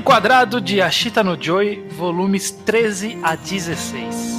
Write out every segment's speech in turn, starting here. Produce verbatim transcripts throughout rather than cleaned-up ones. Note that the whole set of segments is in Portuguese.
Enquadrado de Ashita no Joy, volumes treze a dezesseis.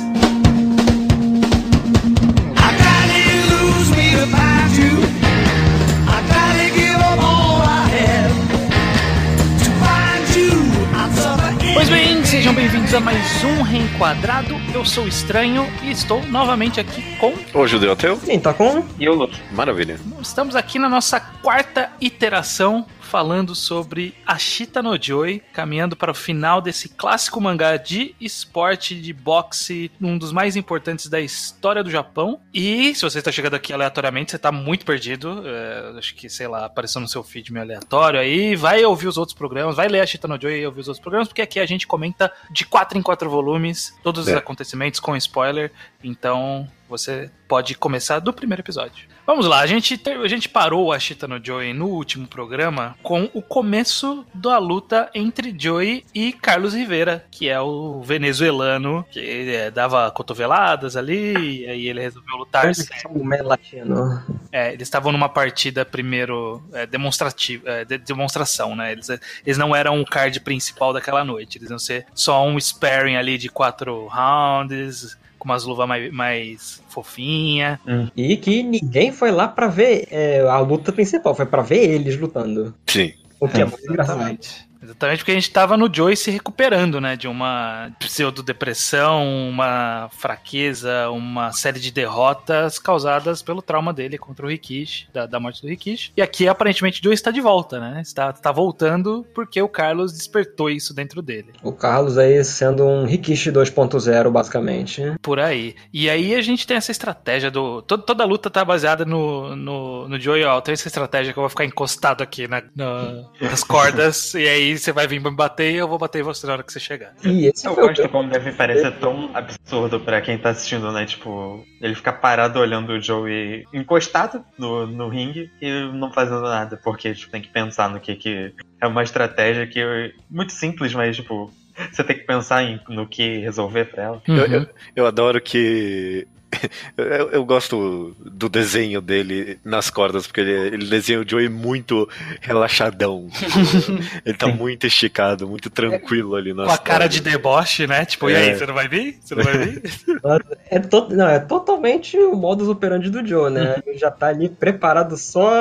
Pois bem, sejam bem-vindos a mais um Reenquadrado. Eu sou o Estranho e estou novamente aqui com... O Judeu Ateu. Sim, tá com... E o Luke. Maravilha. Estamos aqui na nossa quarta iteração, falando sobre Ashita no Joy, caminhando para o final desse clássico mangá de esporte, de boxe, um dos mais importantes da história do Japão. E se você está chegando aqui aleatoriamente, você está muito perdido. É, acho que, sei lá, apareceu no seu feed meio aleatório aí. Vai ouvir os outros programas, vai ler Ashita no Joy e ouvir os outros programas, porque aqui a gente comenta de quatro em quatro volumes, todos os é. acontecimentos com spoiler. Então você pode começar do primeiro episódio. Vamos lá, a gente, a gente parou a Ashita no Joy no último programa com o começo da luta entre Joy e Carlos Rivera, que é o venezuelano que é, dava cotoveladas ali, e aí ele resolveu lutar. Latino. É, eles estavam numa partida primeiro é, demonstrativa, é, de demonstração, né? Eles, eles não eram o card principal daquela noite, eles iam ser só um sparring ali de quatro rounds, com umas luvas mais, mais fofinha. Hum. E que ninguém foi lá pra ver é, a luta principal, foi pra ver eles lutando. Sim. O que é, é muito engraçado. Exatamente porque a gente tava no Joy se recuperando, né, de uma pseudodepressão, uma fraqueza, uma série de derrotas causadas pelo trauma dele contra o Rikishi, da, da morte do Rikishi. E aqui, aparentemente, o Joy está de volta, né, está, está voltando porque o Carlos despertou isso dentro dele. O Carlos aí sendo um Rikishi dois ponto zero, basicamente. Por aí. E aí a gente tem essa estratégia do... Toda, toda a luta tá baseada no, no, no Joy, ó, tem essa estratégia que eu vou ficar encostado aqui na, na, nas cordas, e aí você vai vir me bater e eu vou bater em você na hora que você chegar. E esse eu gosto como deve parecer tão absurdo pra quem tá assistindo, né? Tipo, ele ficar parado olhando o Joey encostado no, no ringue e não fazendo nada, porque tipo, tem que pensar no que que é uma estratégia que é muito simples, mas tipo, você tem que pensar em, no que resolver pra ela. Uhum. Eu, eu, eu adoro que Eu, eu gosto do desenho dele nas cordas, porque ele, ele desenha o Joey muito relaxadão. Ele tá muito esticado, muito tranquilo ali nas Com a cara cordas. de deboche, né? Tipo, é. E aí, você não vai vir? Você não vai vir? É, to- não, é totalmente o modus operandi do Joe, né? Ele já tá ali preparado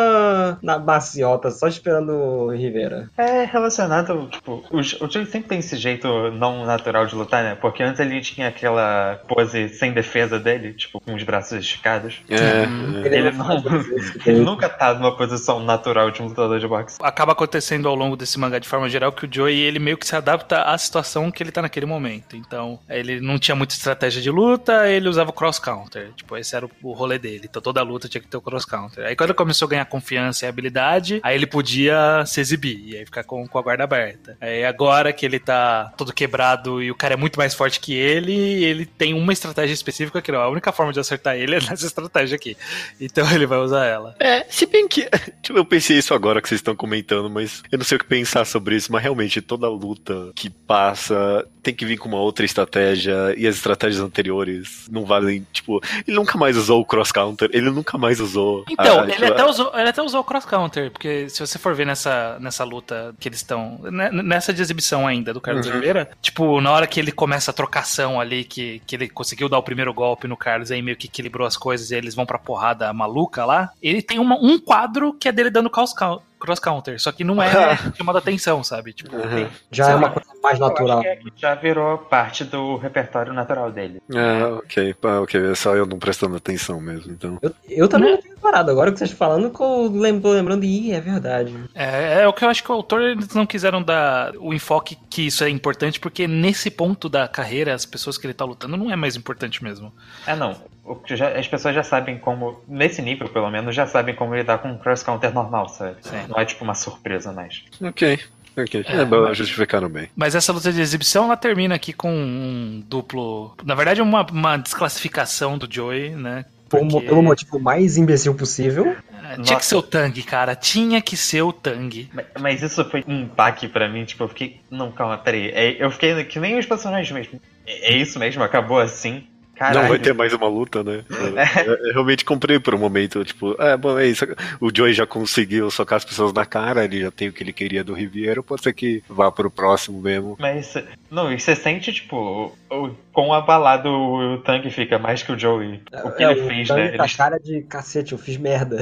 só na maciota, só esperando o Rivera. É relacionado, tipo, o, o Joey sempre tem esse jeito não natural de lutar, né? Porque antes ele tinha aquela pose sem defesa dele, tipo, com os braços esticados. É, ele, ele, não, ele nunca tá numa posição natural de um lutador de boxe. Acaba acontecendo ao longo desse mangá de forma geral que o Joey, ele meio que se adapta à situação que ele tá naquele momento. Então, ele não tinha muita estratégia de luta, ele usava o cross-counter. Tipo, esse era o rolê dele. Então, toda luta tinha que ter o cross-counter. Aí, quando ele começou a ganhar confiança e habilidade, aí ele podia se exibir. E aí, ficar com, com a guarda aberta. Aí, agora que ele tá todo quebrado e o cara é muito mais forte que ele, ele tem uma estratégia específica que não, a única forma de acertar ele é nessa estratégia aqui. Então ele vai usar ela. É, se bem que... Tipo, eu pensei isso agora que vocês estão comentando, mas eu não sei o que pensar sobre isso, mas realmente toda luta que passa tem que vir com uma outra estratégia, e as estratégias anteriores não valem, tipo... Ele nunca mais usou o cross-counter, ele nunca mais usou... Então, a, ele, tipo, até usou, ele até usou o cross-counter, porque se você for ver nessa, nessa luta que eles estão... Nessa de exibição ainda do Carlos uhum. Oliveira, tipo, na hora que ele começa a trocação ali, que, que ele conseguiu dar o primeiro golpe no Carlos, aí meio que equilibrou as coisas e eles vão pra porrada maluca lá, ele tem uma, um quadro que é dele dando cross-counter. cross-counter, só que não é chamado atenção, sabe? Tipo, uhum. Já é uma coisa mais natural. Eu acho que já virou parte do repertório natural dele. Ah, ok, ah, ok, é só eu não prestando atenção mesmo, então. Eu, eu também não tenho parado, agora que vocês estão falando, que eu lembro, lembrando, e é verdade. É, é o que eu acho que o autor, eles não quiseram dar o enfoque que isso é importante, porque nesse ponto da carreira, as pessoas que ele tá lutando não é mais importante mesmo. É, não. O que já, as pessoas já sabem como, nesse nível pelo menos, já sabem como lidar com um cross-counter normal, sabe? Sim. Não é tipo uma surpresa mais. Ok. Ok, é, é mas, justificaram bem. Mas essa luta de exibição, ela termina aqui com um duplo... Na verdade, uma, uma desclassificação do Joey, né? Porque... Pelo motivo mais imbecil possível. É, tinha que ser o Tang, cara. Tinha que ser o Tang. Mas, mas isso foi um baque pra mim, tipo, eu fiquei... Não, calma, peraí. É, eu fiquei que nem os personagens mesmo. É, é isso mesmo? Acabou assim? Caralho. Não vai ter mais uma luta, né? Eu, eu, eu realmente comprei por um momento, tipo, é, bom, é isso. O Joey já conseguiu socar as pessoas na cara, ele já tem o que ele queria do Riviera, pode ser que vá pro próximo mesmo. Mas, não, e você sente, tipo, o, quão abalado o Tang fica, mais que o Joey. O que é, ele o fez, Tang né? tá Ele... cara de cacete, eu fiz merda.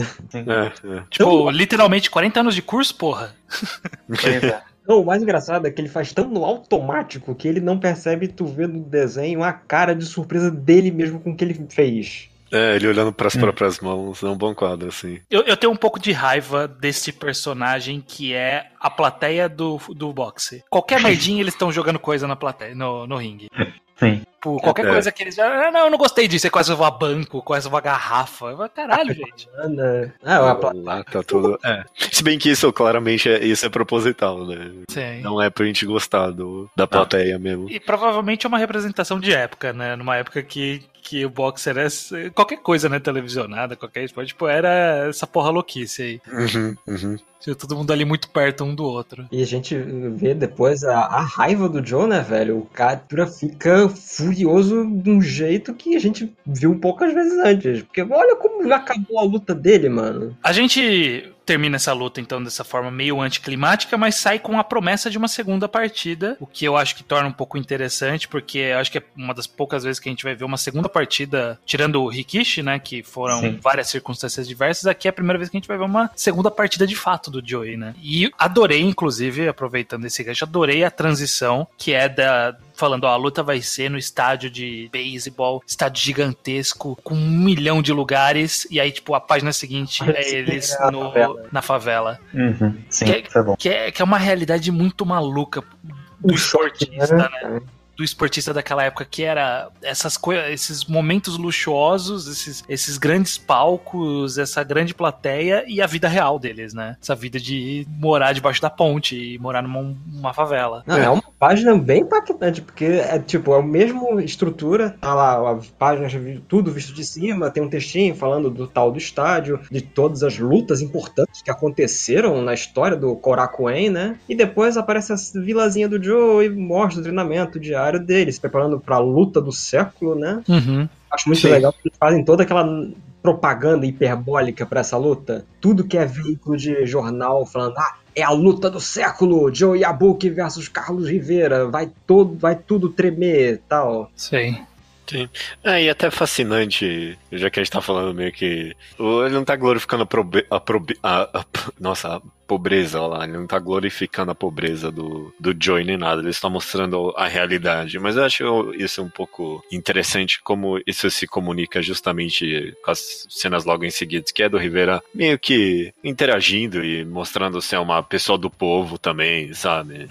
É, é. Tipo, literalmente quarenta anos de curso, porra. Pois é. Não, o mais engraçado é que ele faz tão no automático que ele não percebe, tu vê no desenho, a cara de surpresa dele mesmo com o que ele fez. É, ele olhando pras hum. próprias mãos, é um bom quadro, assim. Eu, eu tenho um pouco de raiva desse personagem que é a plateia do, do boxe. Qualquer merdinha eles estão jogando coisa na plateia, no, no ringue. Sim. Por qualquer é. coisa que eles... Ah, não, eu não gostei disso. Você quase levou a banco, quase levou a garrafa. Eu, caralho, gente. Ah, a pla... Lá tá tudo... É. Se bem que isso, claramente, é, isso é proposital, né? Sim. Não é pra gente gostar do, da plateia mesmo. E provavelmente é uma representação de época, né? Numa época que, que o boxer era qualquer coisa, né? Televisionada, qualquer esporte. Tipo, era essa porra louquice aí. Uhum, uhum. Tinha todo mundo ali muito perto um do outro. E a gente vê depois a, a raiva do Joe, né, velho? O cara fica furioso de um jeito que a gente viu poucas vezes antes. Porque olha como acabou a luta dele, mano. A gente termina essa luta, então, dessa forma meio anticlimática, mas sai com a promessa de uma segunda partida, o que eu acho que torna um pouco interessante, porque eu acho que é uma das poucas vezes que a gente vai ver uma segunda partida, tirando o Rikishi, né, que foram Sim. várias circunstâncias diversas, aqui é a primeira vez que a gente vai ver uma segunda partida de fato do Joey, né. E adorei, inclusive, aproveitando esse gancho, adorei a transição, que é da... falando, ó, a luta vai ser no estádio de beisebol, estádio gigantesco, com um milhão de lugares, e aí, tipo, a página seguinte é eles é no, favela. na favela. Uhum, sim, que, é, foi bom. Que, é, que é uma realidade muito maluca do o esportista, choque, né? né? Do esportista daquela época, que era essas coisas, esses momentos luxuosos, esses, esses grandes palcos, essa grande plateia e a vida real deles, né? Essa vida de morar debaixo da ponte e morar numa uma favela. Não, é uma página bem impactante, porque é tipo, é a mesma estrutura, tá lá, as páginas, tudo visto de cima, tem um textinho falando do tal do estádio, de todas as lutas importantes que aconteceram na história do Korakuen, né? E depois aparece a vilazinha do Joe e mostra o treinamento diário dele, se preparando pra luta do século, né? Uhum. Acho muito Sim. legal que eles fazem toda aquela propaganda hiperbólica pra essa luta. Tudo que é veículo de jornal falando, ah, é a luta do século, Joe Yabuki versus Carlos Rivera, vai, todo, vai tudo tremer e tal. Sim. Sim. É, e até fascinante, já que a gente tá falando meio que... Ele não tá glorificando a, probe, a, probe, a, a Nossa, a pobreza, olha lá. Ele não tá glorificando a pobreza do, do Joey nem nada. Ele está mostrando a realidade. Mas eu acho isso um pouco interessante, como isso se comunica justamente com as cenas logo em seguida, que é do Rivera meio que interagindo e mostrando ser uma pessoa do povo também, sabe?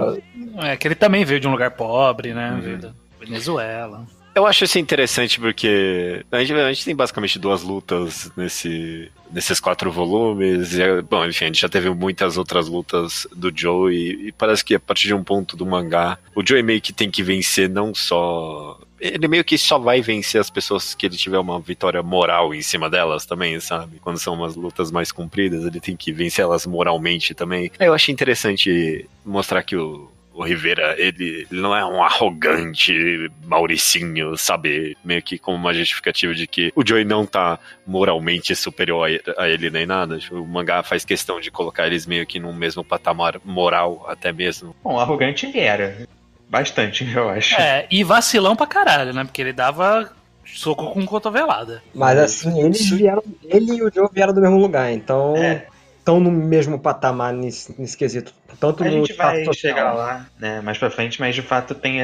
É, é que ele também veio de um lugar pobre, né? Uhum. Veio da Venezuela. Eu acho isso interessante porque a gente, a gente tem basicamente duas lutas nesse, nesses quatro volumes. E, bom, enfim, a gente já teve muitas outras lutas do Joe e, e parece que a partir de um ponto do mangá, o Joe meio que tem que vencer não só... Ele meio que só vai vencer as pessoas que ele tiver uma vitória moral em cima delas também, sabe? Quando são umas lutas mais compridas, ele tem que vencer elas moralmente também. Eu achei interessante mostrar que o O Rivera, ele, ele não é um arrogante Mauricinho, sabe? Meio que como uma justificativa de que o Joey não tá moralmente superior a ele nem nada. O mangá faz questão de colocar eles meio que num mesmo patamar moral, até mesmo. Bom, arrogante ele era. Bastante, eu acho. É, e vacilão pra caralho, né? Porque ele dava soco com cotovelada. mas assim, eles vieram, ele e o Joe vieram do mesmo lugar, então... É. Estão no mesmo patamar nesse, nesse quesito. Tanto A no gente vai social. chegar lá, né, mais pra frente, mas de fato tem,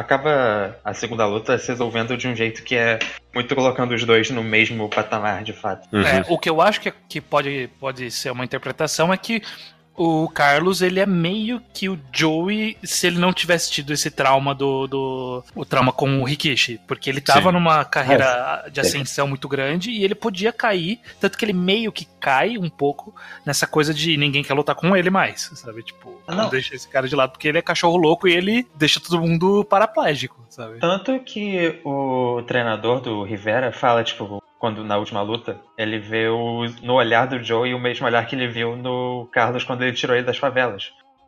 acaba a segunda luta se resolvendo de um jeito que é muito colocando os dois no mesmo patamar, de fato. Uhum. É, o que eu acho que, que pode, pode ser uma interpretação é que o Carlos, ele é meio que o Joey se ele não tivesse tido esse trauma do... do o trauma com o Rikishi, porque ele tava Sim. numa carreira de ascensão muito grande e ele podia cair, tanto que ele meio que cai um pouco nessa coisa de ninguém quer lutar com ele mais, sabe? Tipo, Ah, não. não. Deixa esse cara de lado porque ele é cachorro louco e ele deixa todo mundo paraplégico, sabe? Tanto que o treinador do Rivera fala, tipo, quando na última luta, ele vê o, no olhar do Joey o mesmo olhar que ele viu no Carlos quando ele tirou ele das favelas.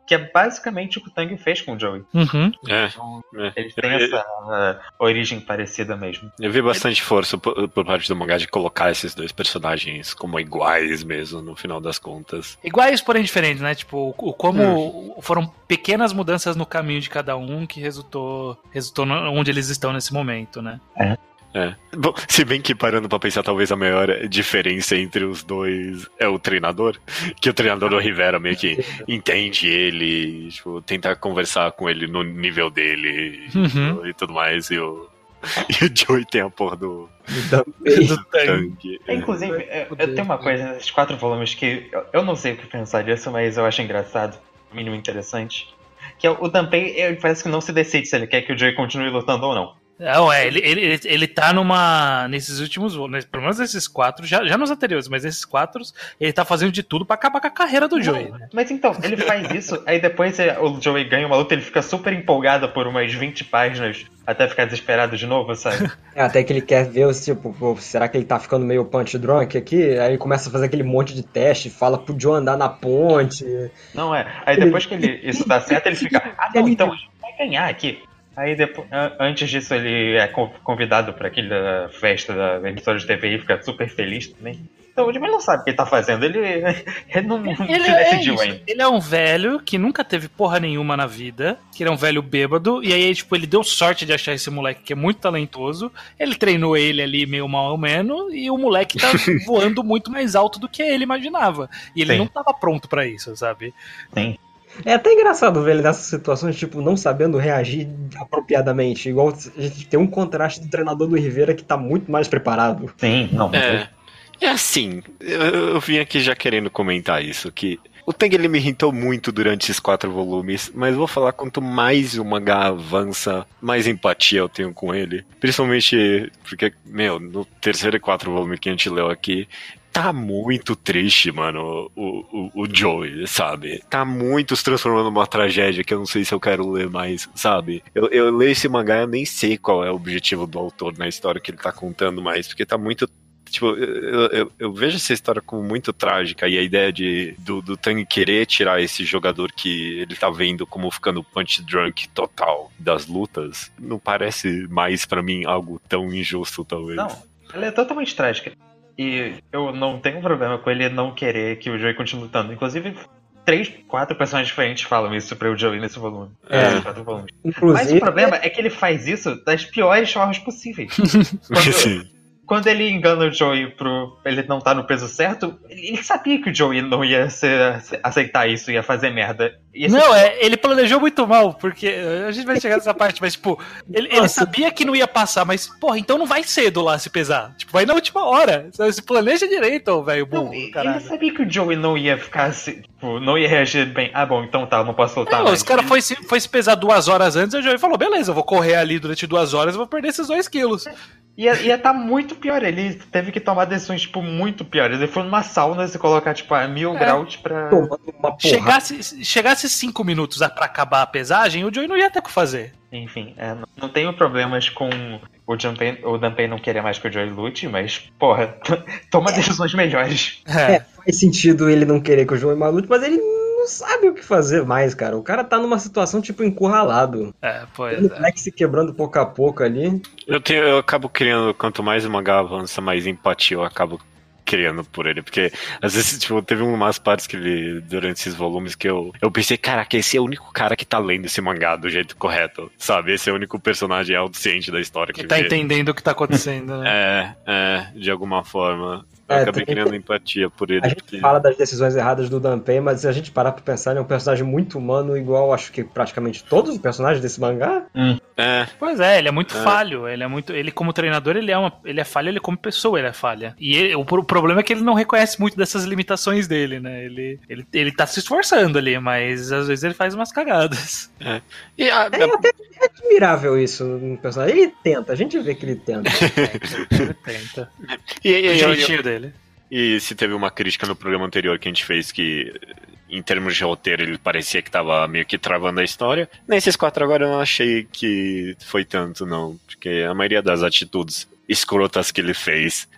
que é basicamente o que o Tang fez com o Joey. Uhum. É, Então, é. eles têm essa uh, origem parecida mesmo. Eu vi bastante força por, por parte do mangá de colocar esses dois personagens como iguais mesmo, no final das contas. Iguais, porém diferentes, né? Tipo, o, como hum. foram pequenas mudanças no caminho de cada um que resultou, resultou onde eles estão nesse momento, né? É. É. Bom, se bem que parando pra pensar, talvez a maior diferença entre os dois é o treinador, que o treinador do Rivera meio que entende ele, tipo, tenta conversar com ele no nível dele uhum. e tudo mais, e o, e o Joey tem a porra do, do, do Tang. É, inclusive, eu, eu tenho uma coisa nesses quatro volumes que eu, eu não sei o que pensar disso, mas eu acho engraçado, no mínimo interessante, que é o Danpei, ele parece que não se decide se ele quer que o Joey continue lutando ou não. Não, é, ele, ele, ele tá numa. Nesses últimos. Pelo menos esses quatro, já, já nos anteriores, mas esses quatro, ele tá fazendo de tudo pra acabar com a carreira do não, Joey. Né? Mas então, ele faz isso, aí depois o Joey ganha uma luta, ele fica super empolgado por umas vinte páginas, até ficar desesperado de novo, sabe? É, até que ele quer ver, tipo, pô, será que ele tá ficando meio punch drunk aqui? Aí ele começa a fazer aquele monte de teste, fala pro Joe andar na ponte. Não é. Aí depois que ele, isso dá certo, ele fica, ah não, então vai ganhar aqui. Aí depois, antes disso ele é convidado para aquela festa da emissora de T V e fica super feliz também. Então ele não sabe o que ele tá fazendo, ele, ele não, não ele se é decidiu isso. ainda. Ele é um velho que nunca teve porra nenhuma na vida, que ele é um velho bêbado, e aí tipo, ele deu sorte de achar esse moleque que é muito talentoso, ele treinou ele ali meio mal ou menos, e o moleque tá voando muito mais alto do que ele imaginava. E ele Sim. não tava pronto para isso, sabe? Sim. É até engraçado ver ele nessas situações, tipo, não sabendo reagir apropriadamente. Igual a gente tem um contraste do treinador do Rivera que tá muito mais preparado. Sim, não. É, é assim, eu, eu vim aqui já querendo comentar isso, que o Tang ele me irritou muito durante esses quatro volumes, mas vou falar quanto mais o mangá avança, mais empatia eu tenho com ele. Principalmente porque, meu, no terceiro e quarto volume que a gente leu aqui, tá muito triste, mano, o, o, o Joey, sabe? Tá muito se transformando numa tragédia que eu não sei se eu quero ler mais, sabe? Eu, eu leio esse mangá, eu nem sei qual é o objetivo do autor na história que ele tá contando mais, porque tá muito... Tipo, eu, eu, eu vejo essa história como muito trágica, e a ideia de, do, do Tang querer tirar esse jogador que ele tá vendo como ficando punch drunk total das lutas, não parece mais pra mim algo tão injusto, talvez. Não, ela é totalmente trágica. E eu não tenho problema com ele não querer que o Joey continue lutando. Inclusive, três, quatro personagens diferentes falam isso pra o Joey nesse volume. É. Quatro volumes. Inclusive... Mas o problema é que ele faz isso das piores formas possíveis. Quando, Sim. quando ele engana o Joey pro ele não tá no peso certo, ele sabia que o Joey não ia ser, aceitar isso, ia fazer merda. Ia não, ser... é, ele planejou muito mal, porque a gente vai chegar nessa parte, mas tipo, ele, ele sabia que não ia passar, mas porra, então não vai cedo lá se pesar. Tipo, vai na última hora. Se planeja direito, velho, burro, caralho. Ele sabia que o Joey não ia ficar assim, tipo, não ia reagir bem. Ah, bom, então tá, não posso lutar não, mais. Os caras foi, foi se pesar duas horas antes, e o Joey falou, beleza, eu vou correr ali durante duas horas e vou perder esses dois quilos. Ia, ia tá muito pior, ele teve que tomar decisões, tipo, muito piores. Ele foi numa sauna e colocar, tipo, a mil é. graus pra... Chegasse, chegasse cinco minutos pra acabar a pesagem, o Joey não ia ter o que fazer. Enfim, é, não, não tenho problemas com o Danpei, o Danpei não querer mais que o Joey lute, mas, porra, toma decisões melhores. É. é, faz sentido ele não querer que o Joey mais lute, mas ele não sabe o que fazer mais, cara. O cara tá numa situação, tipo, encurralado. É, pois ele é. se quebrando pouco a pouco ali. Eu, tenho, eu acabo criando, quanto mais o mangá avança, mais empatia eu acabo criando por ele, porque às vezes, tipo, teve umas partes que ele, durante esses volumes, que eu, eu pensei, caraca, esse é o único cara que tá lendo esse mangá do jeito correto, sabe? Esse é o único personagem autociente da história que, que tá vê. entendendo o que tá acontecendo, né? É, é, de alguma forma. Eu é, acabei criando empatia por ele. A gente porque... fala das decisões erradas do Danpei, mas se a gente parar pra pensar, ele é um personagem muito humano, igual acho que praticamente todos os personagens desse mangá. Hum. É. Pois é, ele é muito é. falho. Ele é muito. Ele, como treinador, ele é uma. Ele é falho, ele como pessoa, ele é falha. E ele, o, o problema é que ele não reconhece muito dessas limitações dele, né? Ele, ele, ele tá se esforçando ali, mas às vezes ele faz umas cagadas. É. E a, é até é admirável isso no personagem. Ele tenta, a gente vê que ele tenta. ele tenta. E, e, o e, jeitinho eu, dele. E se teve uma crítica no programa anterior que a gente fez que, em termos de roteiro, ele parecia que tava meio que travando a história. Nesses quatro agora eu não achei que foi tanto, não. Porque a maioria das atitudes escrotas que ele fez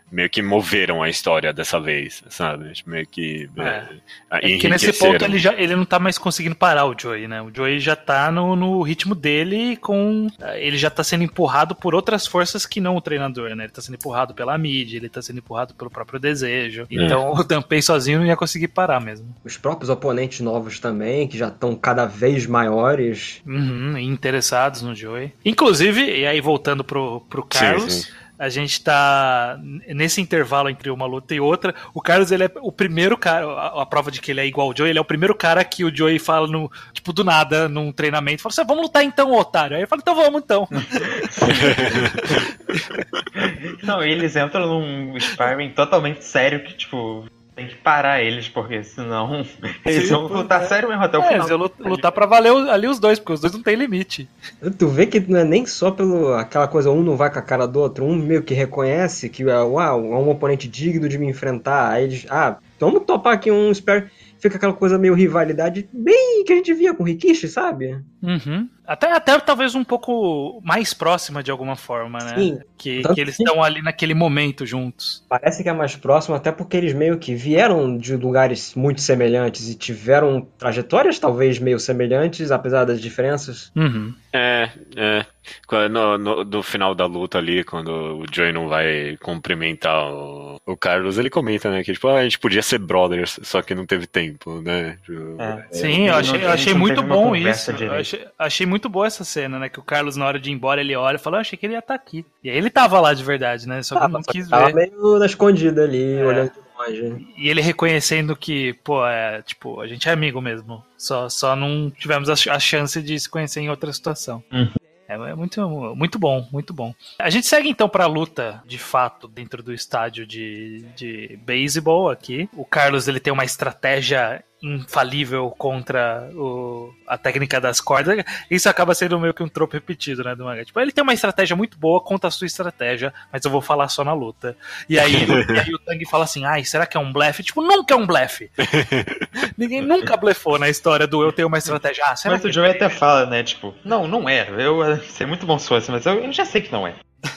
meio que moveram a história dessa vez, sabe? Meio que é. É, é que nesse ponto ele, já, ele não tá mais conseguindo parar o Joey, né? O Joey já tá no, no ritmo dele, com ele já tá sendo empurrado por outras forças que não o treinador, né? Ele tá sendo empurrado pela mídia, ele tá sendo empurrado pelo próprio desejo. É. Então o Tanpei sozinho não ia conseguir parar mesmo. Os próprios oponentes novos também, que já estão cada vez maiores. Uhum, interessados no Joey. Inclusive, e aí voltando pro, pro Carlos... Sim, sim. A gente tá nesse intervalo entre uma luta e outra. O Carlos, ele é o primeiro cara, a, a prova de que ele é igual ao Joey, ele é o primeiro cara que o Joey fala, no, tipo, do nada, num treinamento, fala assim, vamos lutar então, otário. Aí ele fala, então vamos então. Não, eles entram num sparring totalmente sério que, tipo... Tem que parar eles, porque senão eles Sim, vão lutar é. sério mesmo até o é, final. Eles vão lutar pra valer ali os dois, porque os dois não tem limite. Tu vê que não é nem só pelo aquela coisa, um não vai com a cara do outro, um meio que reconhece que uau, é um oponente digno de me enfrentar. Aí eles, ah, vamos topar aqui um spare. Fica aquela coisa meio rivalidade, bem que a gente via com o Rikishi, sabe? Uhum. Até, até talvez um pouco mais próxima de alguma forma, né? Sim. Que, que eles estão ali naquele momento juntos. Parece que é mais próximo, até porque eles meio que vieram de lugares muito semelhantes e tiveram trajetórias talvez meio semelhantes, apesar das diferenças. Uhum. É, é. No, no, no final da luta ali, quando o Joey não vai cumprimentar o, o Carlos, ele comenta, né, que tipo, ah, a gente podia ser brothers, só que não teve tempo, né? É. Sim, eu achei, eu achei muito bom isso. Eu achei, achei muito boa essa cena, né, que o Carlos, na hora de ir embora, ele olha e fala, eu achei que ele ia estar aqui. E aí ele tava lá de verdade, né, só que ah, não quis ver. Tava meio na escondida ali, é. olhando de longe. E ele reconhecendo que, pô, é, tipo, a gente é amigo mesmo, só, só não tivemos a, a chance de se conhecer em outra situação. Uhum. É muito, muito bom, muito bom. A gente segue então pra luta, de fato, dentro do estádio de, de beisebol aqui. O Carlos, ele tem uma estratégia infalível contra o, a técnica das cordas. Isso acaba sendo meio que um tropo repetido, né, do mangá. Tipo, ele tem uma estratégia muito boa contra a sua estratégia, mas eu vou falar só na luta. E aí, e aí o Tang fala assim, ai, será que é um blefe? Tipo, nunca é um blefe. Ninguém nunca blefou na história do eu tenho uma estratégia. Ah, será mas que o Joey é? até fala, né, tipo, não, não é. Eu sei muito bom se fosse, mas eu, eu já sei que não é.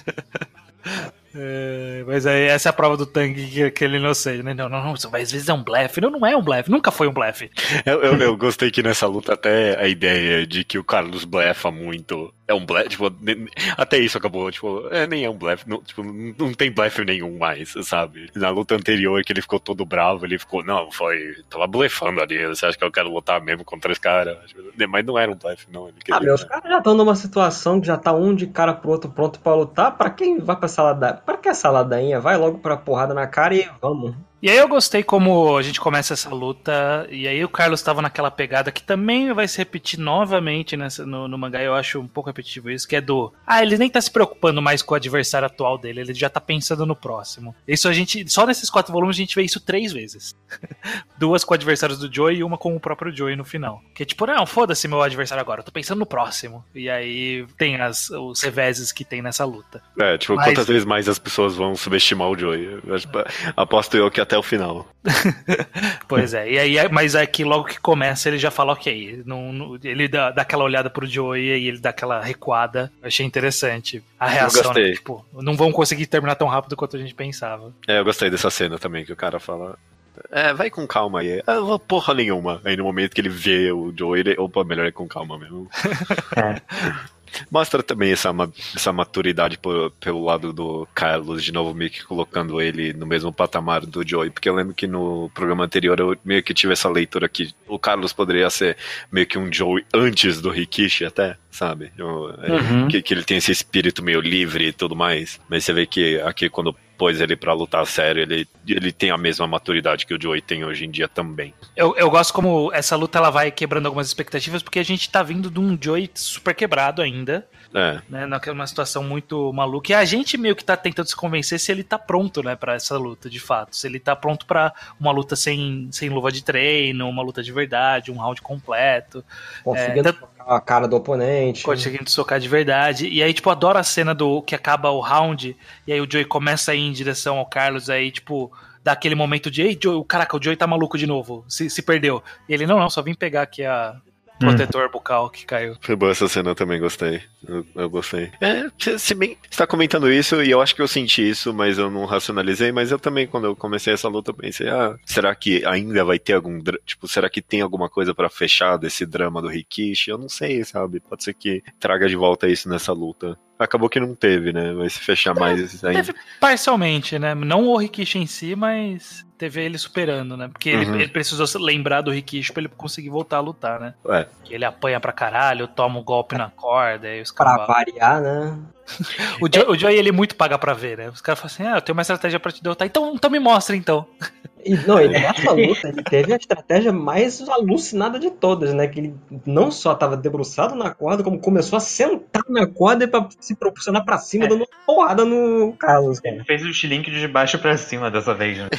É, mas aí essa é a prova do Tang que, que ele não sei, né? Não, não, não, às vezes é um blefe. Não, não é um blefe, nunca foi um blefe. Eu, eu, eu gostei que nessa luta até a ideia de que o Carlos blefa muito é um blefe, tipo, até isso acabou, tipo, é, nem é um blefe, não, tipo, não tem blefe nenhum mais, sabe? Na luta anterior que ele ficou todo bravo, ele ficou, não, foi, tava blefando ali, você acha que eu quero lutar mesmo contra esse cara? Mas não era um blefe, não. Ele queria, ah, meus caras já estão numa situação que já tá um de cara pro outro pronto pra lutar, pra quem vai pra salada, pra que essa ladainha? Vai logo pra porrada na cara e vamos. E aí eu gostei como a gente começa essa luta, e aí o Carlos estava naquela pegada que também vai se repetir novamente nessa, no, no mangá, eu acho um pouco repetitivo isso, que é do, ah, ele nem tá se preocupando mais com o adversário atual dele, ele já tá pensando no próximo. Isso a gente, só nesses quatro volumes a gente vê isso três vezes. Duas com adversários do Joey e uma com o próprio Joey no final. Que é tipo, não, foda-se meu adversário agora, eu tô pensando no próximo. E aí tem as, os reveses que tem nessa luta. É, tipo, Mas... quantas vezes mais as pessoas vão subestimar o Joey? Aposto eu que até o final. Pois é, e aí, mas é que logo que começa ele já fala, ok, não, não, ele dá, dá aquela olhada pro Joey e ele dá aquela recuada. Eu achei interessante a reação, né? Tipo, não vão conseguir terminar tão rápido quanto a gente pensava. É, eu gostei dessa cena também, que o cara fala, é, vai com calma aí. Ah, não porra nenhuma. Aí no momento que ele vê o Joey, ele, opa, melhor é com calma mesmo. É. Mostra também essa, essa maturidade por, pelo lado do Carlos, de novo meio que colocando ele no mesmo patamar do Joey, porque eu lembro que no programa anterior eu meio que tive essa leitura que o Carlos poderia ser meio que um Joey antes do Rikishi até, sabe? Eu, uhum. que, que ele tem esse espírito meio livre e tudo mais, mas você vê que aqui quando pôs ele pra lutar a sério, ele, ele tem a mesma maturidade que o Joey tem hoje em dia também. Eu, eu gosto como essa luta ela vai quebrando algumas expectativas, porque a gente tá vindo de um Joey super quebrado ainda, é. Né, numa situação muito maluca, e a gente meio que tá tentando se convencer se ele tá pronto, né, pra essa luta, de fato, se ele tá pronto pra uma luta sem, sem luva de treino, uma luta de verdade, um round completo. Conseguindo é, socar a cara do oponente. Conseguindo socar de verdade, e aí, tipo, adoro a cena do que acaba o round, e aí o Joey começa a ir em direção ao Carlos, aí, tipo, dá aquele momento de, ei, Joey, caraca, o Joey tá maluco de novo, se, se perdeu. E ele, não, não, só vim pegar aqui a... protetor bucal que caiu. Foi boa essa cena, eu também gostei. Eu, eu gostei. É, se bem, você tá comentando isso, e eu acho que eu senti isso, mas eu não racionalizei, mas eu também, quando eu comecei essa luta, eu pensei, ah, será que ainda vai ter algum, tipo, será que tem alguma coisa pra fechar desse drama do Rikishi? Eu não sei, sabe? Pode ser que traga de volta isso nessa luta. Acabou que não teve, né? Vai se fechar mais ainda. Teve parcialmente, né? Não o Rikishi em si, mas teve ele superando, né? Porque ele, Uhum. ele precisou lembrar do Rikishi pra ele conseguir voltar a lutar, né? É. Que ele apanha pra caralho, toma um golpe na corda, e os Pra caras... variar, né? O Joey, o Joey, ele muito paga pra ver, né? Os caras falam assim, ah, eu tenho uma estratégia pra te derrotar, então, então me mostra, então. E, não, e nessa luta ele teve a estratégia mais alucinada de todas, né? Que ele não só tava debruçado na corda, como começou a sentar na corda pra se proporcionar pra cima, É. dando uma porrada no Carlos, cara. Ele fez o link de baixo pra cima dessa vez, né?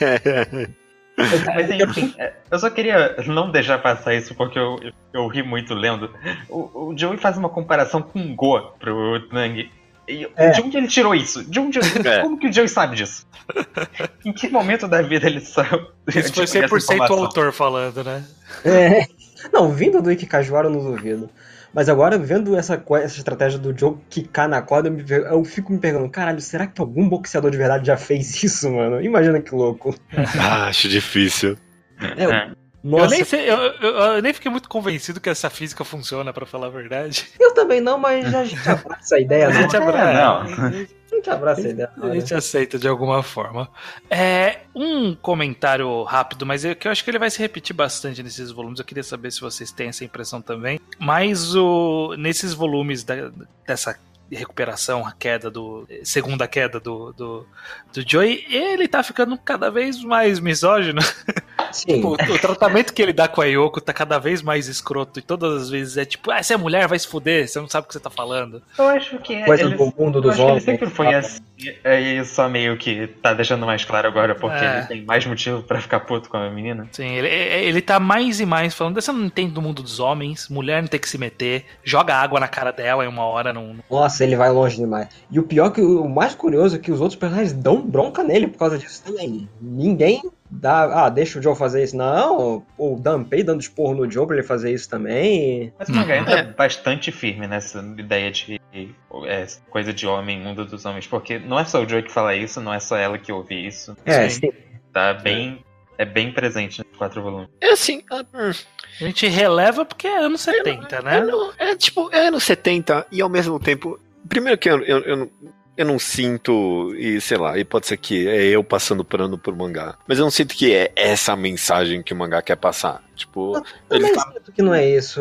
Mas enfim, é, eu só queria não deixar passar isso porque eu, eu, eu ri muito lendo. O, o Joey faz uma comparação com o Go pro Nang. E, É. De onde ele tirou isso? De onde, É. Como que o Joey sabe disso? Em que momento da vida ele saiu? Isso foi cem por cento o autor falando, né? É. Não, vindo do Ikki Kajiwara eu não duvido. Mas agora, vendo essa, co- essa estratégia do Joe quicar na corda, eu, me per- eu fico me perguntando, caralho, será que algum boxeador de verdade já fez isso, mano? Imagina que louco. Ah, acho difícil. É, É. Nossa, Eu nem, sei, eu, eu- eu nem fiquei muito convencido que essa física funciona, pra falar a verdade. eu também não, mas já a gente abraça a ideia, A né? gente, É, abra... não. A gente abraça a ideia. a gente aceita de alguma forma. É, um comentário rápido, mas eu, que eu acho que ele vai se repetir bastante nesses volumes. Eu queria saber se vocês têm essa impressão também. Mas o, nesses volumes da, dessa recuperação, a queda do. Segunda queda do, do, do Joey, ele tá ficando cada vez mais misógino. Sim. Tipo, o, o tratamento que ele dá com a Yoko tá cada vez mais escroto. E todas as vezes é tipo, ah, você é mulher, vai se fuder, você não sabe o que você tá falando. Eu acho que é, Coisa ele, do mundo eu dos acho que ele homens. sempre foi assim. É só meio que tá deixando mais claro agora, porque É. ele tem mais motivo pra ficar puto com a menina. Sim, ele, ele tá mais e mais falando, você não entende do mundo dos homens, mulher não tem que se meter, joga água na cara dela em uma hora. Não, não... Nossa, ele vai longe demais. E o pior que o mais curioso é que os outros personagens dão bronca nele por causa disso também. Ninguém dá, ah, deixa o Joe fazer isso. Não, o Danpei dando esporro no Joe pra ele fazer isso também. Mas o mangá ainda é bastante firme nessa ideia de é, coisa de homem, mundo dos homens, porque não é só o Joey que fala isso, não é só ela que ouve isso. É, Sim. sim. Tá bem. É bem presente nos quatro volumes. É assim, ah, hum, A gente releva porque é anos setenta, né? é, não- é tipo, é anos setenta e ao mesmo tempo. Primeiro que eu, eu, eu, não- eu não sinto, e sei lá, e pode ser que é eu passando pano por mangá, mas eu não sinto que é essa a mensagem que o mangá quer passar. Tipo, Eu ele também tá. sinto que não é isso.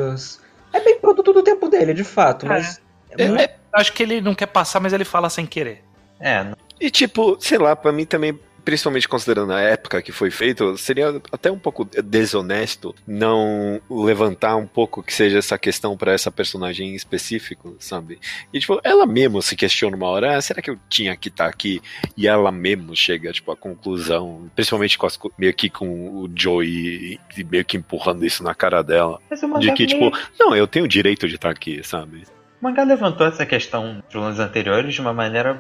É bem produto do tempo dele, de fato, mas... É, não- é, Acho que ele não quer passar, mas ele fala sem querer. É, não- e tipo, sei lá, pra mim também. Principalmente considerando a época que foi feito, seria até um pouco desonesto não levantar um pouco que seja essa questão pra essa personagem em específico, sabe? E tipo, ela mesmo se questiona uma hora, ah, será que eu tinha que estar aqui? E ela mesmo chega, tipo, à conclusão, principalmente com as, co- meio que com o Joey e meio que empurrando isso na cara dela, Mas o mangá, de que meio- tipo, não, eu tenho o direito de estar aqui, sabe? o mangá levantou essa questão nos volumes anteriores de uma maneira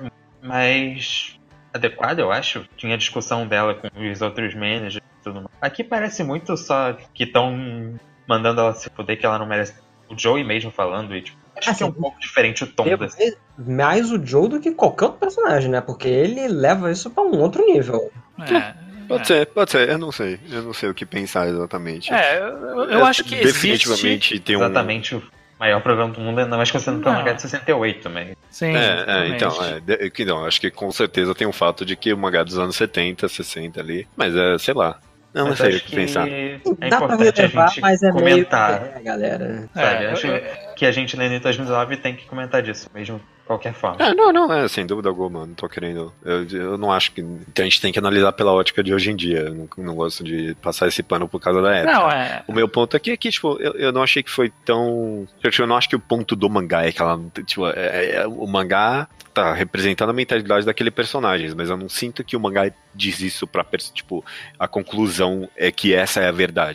mais adequada, eu acho. Tinha discussão dela com os outros managers e tudo mais. Aqui parece muito só que estão mandando ela se fuder, que ela não merece. O Joey mesmo falando, e tipo, acho Ah, que é um sim. pouco diferente o tom Tem dessa. mais, mais o Joe do que qualquer outro personagem, né? Porque ele leva isso pra um outro nível. É, Pode é. ser, pode ser, eu não sei, eu não sei o que pensar exatamente. É, eu, eu É, acho que existe... definitivamente tem um. Exatamente o maior programa do mundo, ainda mais considerando que é um Não. mangá de sessenta e oito também. Sim, É, é, exatamente. então, é, de- que não, acho que com certeza tem um fato de que o mangá dos anos setenta, sessenta ali, mas é, sei lá, eu não Mas sei o acho que pensar. é Dá pra importante a relevar, gente mas é comentar. meio... É, galera. Sabe? É, acho eu- que a gente lendo em dois mil e nove tem que comentar disso, mesmo de qualquer forma. É, não, não, é, sem dúvida alguma, não tô querendo, eu, eu não acho que, que a gente tem que analisar pela ótica de hoje em dia, eu não, não gosto de passar esse pano por causa da época. Não, é... O meu ponto aqui é que, tipo, eu, eu não achei que foi tão. Eu, tipo, eu não acho que o ponto do mangá é que ela. Tipo, é, é- o mangá tá representando a mentalidade daquele personagem, mas eu não sinto que o mangá diz isso pra. pers- Tipo, a conclusão é que essa é a verdade.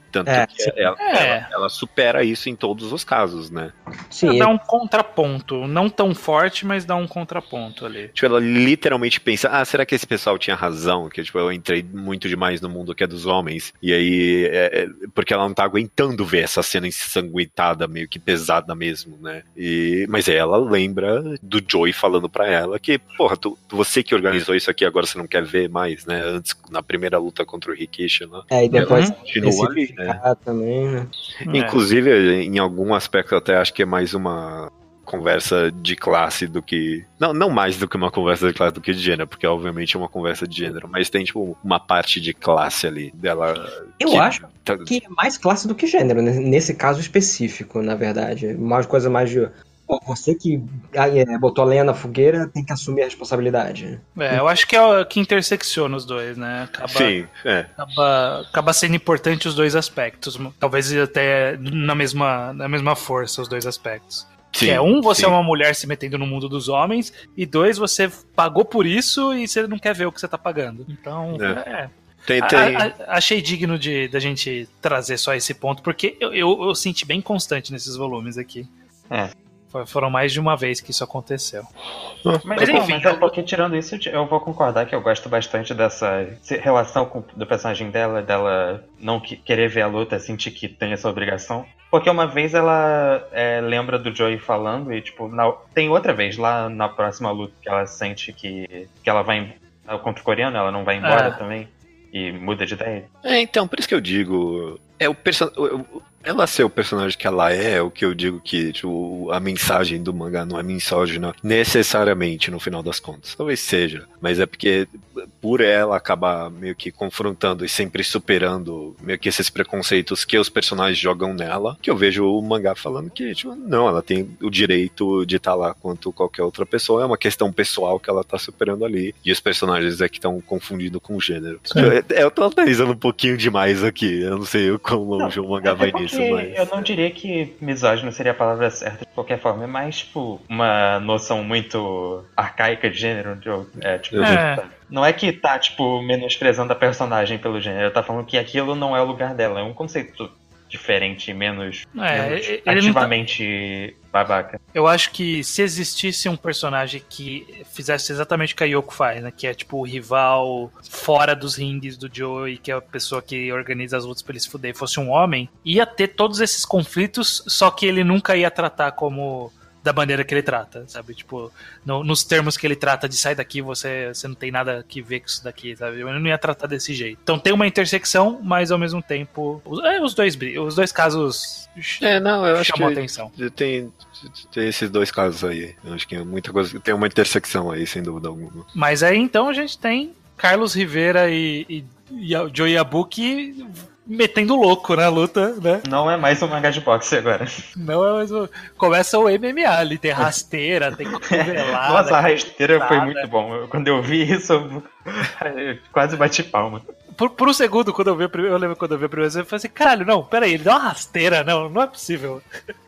Tanto É, que sim. ela, É. ela, ela supera isso em todos os casos, né? Sim, Dá um contraponto. Não tão forte, mas dá um contraponto ali. Tipo, ela literalmente pensa, ah, será que esse pessoal tinha razão? Que, tipo, eu entrei muito demais no mundo que é dos homens. E aí, é, é, porque ela não tá aguentando ver essa cena ensanguentada, meio que pesada mesmo, né? E, mas aí ela lembra do Joey falando pra ela que, porra, tu, você que organizou isso aqui, agora você não quer ver mais, né? Antes, na primeira luta contra o Rikishi, né? É, e depois ela continua ali, né? também, né? É. Inclusive, em algum aspecto, eu até acho que é mais uma conversa de classe do que... Não, não mais do que uma conversa de classe do que de gênero, porque obviamente é uma conversa de gênero, mas tem, tipo, uma parte de classe ali dela. Eu que, acho tá- que é mais classe do que gênero, né? Nesse caso específico, na verdade. Uma coisa mais de... Pô, você que ah, é, botou a lenha na fogueira tem que assumir a responsabilidade. É, eu acho que é o que intersecciona os dois, né? Acaba, Sim, é. acaba, acaba sendo importante os dois aspectos. Talvez até na mesma, na mesma força, os dois aspectos. Sim, que é um, você sim. é uma mulher se metendo no mundo dos homens, e dois, você pagou por isso e você não quer ver o que você tá pagando. Então, É. é. Tem, tem... A, a, achei digno de da gente trazer só esse ponto, porque eu, eu, eu senti bem constante nesses volumes aqui. É. Foi- Foram mais de uma vez que isso aconteceu. Mas, Mas não, enfim, mas é porque tirando isso, eu vou concordar que eu gosto bastante dessa relação com, do personagem dela, dela não que- querer ver a luta, sentir que tem essa obrigação. Porque uma vez ela é, lembra do Joey falando e, tipo, na- tem outra vez, lá na próxima luta, que ela sente que, que ela vai em- contra o coreano, ela não vai embora É. também. E muda de ideia. É, então, por isso que eu digo. É o person... Ela ser o personagem que ela é, é o que eu digo que tipo, a mensagem do mangá não é misógina necessariamente no final das contas. Talvez seja, mas é porque por ela acabar meio que confrontando e sempre superando meio que esses preconceitos que os personagens jogam nela, que eu vejo o mangá falando que, tipo, não, ela tem o direito de estar lá quanto qualquer outra pessoa, é uma questão pessoal que ela tá superando ali, e os personagens é que estão confundindo com o gênero. Eu, eu tô analisando um pouquinho demais aqui, eu não sei o quão longe Não, o mangá vai porque nisso, mas... eu não diria que misógino seria a palavra certa de qualquer forma, é mais, tipo, uma noção muito arcaica de gênero. De, é, tipo, É. não é que tá, tipo, menosprezando a personagem pelo gênero, tá falando que aquilo não é o lugar dela, é um conceito diferente, menos, É, menos ele não tá- ativamente babaca. Eu acho que se existisse um personagem que fizesse exatamente o que a Yoko faz, né? Que é tipo o rival fora dos ringues do Joey, que é a pessoa que organiza as lutas pra ele se fuder, fosse um homem, ia ter todos esses conflitos, só que ele nunca ia tratar como da maneira que ele trata, sabe? Tipo, no- nos termos que ele trata de sai daqui, você, você não tem nada que ver com isso daqui, sabe? Ele não ia tratar desse jeito. Então tem uma intersecção, mas ao mesmo tempo, os, é, os dois bri- os dois casos É, não, eu acho chamam que atenção. tem, tem esses dois casos aí. Eu acho que é muita coisa, tem uma intersecção aí, sem dúvida alguma. Mas aí então a gente tem Carlos Rivera e, e, e o Joey Yabuki metendo louco na luta, né? Não é mais um mangá de boxe agora. Não é mais o... Começa o M M A ali, tem rasteira, tem cotovelada. Nossa, a rasteira foi nada. muito bom. Eu- quando eu vi isso, eu, eu quase bati palma. Por, por um segundo, quando eu vi a primeira, eu lembro quando eu vi a primeira vez, eu falei assim, caralho, não, peraí, ele deu uma rasteira, não, não é possível.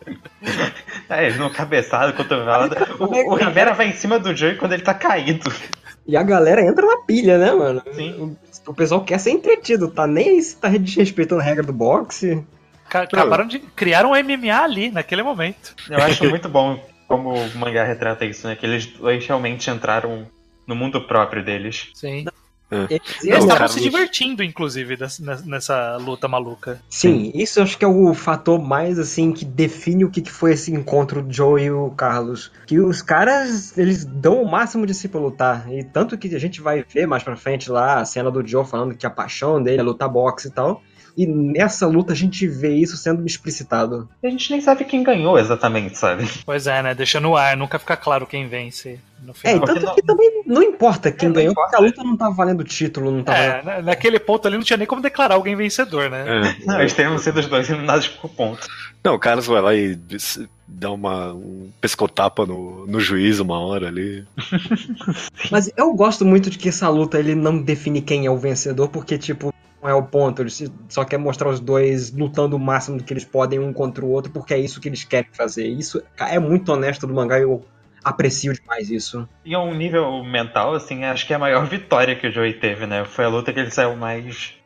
É, no cabeçado, cotovelada. Como é que- O, o Rivera vai em cima do Joey quando ele tá caído. E a galera entra na pilha, né, mano? Sim. O, o pessoal quer ser entretido, tá nem aí se tá desrespeitando a regra do boxe. Ca- Acabaram de criar um M M A ali, naquele momento. Eu acho muito bom como o mangá retrata isso, né? Que eles dois realmente entraram no mundo próprio deles. Sim. Eles- E eles Não, estavam Carlos- se divertindo, inclusive, nessa, nessa luta maluca. Sim, isso eu acho que é o fator mais, assim, que define o que que foi esse encontro do Joe e o Carlos. Que os caras, eles dão o máximo de si pra lutar. E tanto que a gente vai ver mais pra frente lá a cena do Joe falando que a paixão dele é lutar boxe e tal. E nessa luta a gente vê isso sendo explicitado. E a gente nem sabe quem ganhou exatamente, sabe? Pois é, né? Deixa no ar, nunca fica claro quem vence no É, final. e porque tanto não- que também não importa quem É, não ganhou, importa. porque a luta não tá valendo título, não tá valendo... É, na- naquele ponto ali não tinha nem como declarar alguém vencedor, né? É. Não, eles teriam sido os dois eliminados por ponto. Não, o Carlos vai lá e s- dá uma, um pescotapa no, no juiz uma hora ali. Mas eu gosto muito de que essa luta ele não define quem é o vencedor, porque, tipo, não é o ponto. Ele se- só quer mostrar os dois lutando o máximo do que eles podem um contra o outro, porque é isso que eles querem fazer. Isso é muito honesto do mangá e eu aprecio demais isso. E a um nível mental, assim, acho que é a maior vitória que o Joey teve, né? Foi a luta que ele saiu mais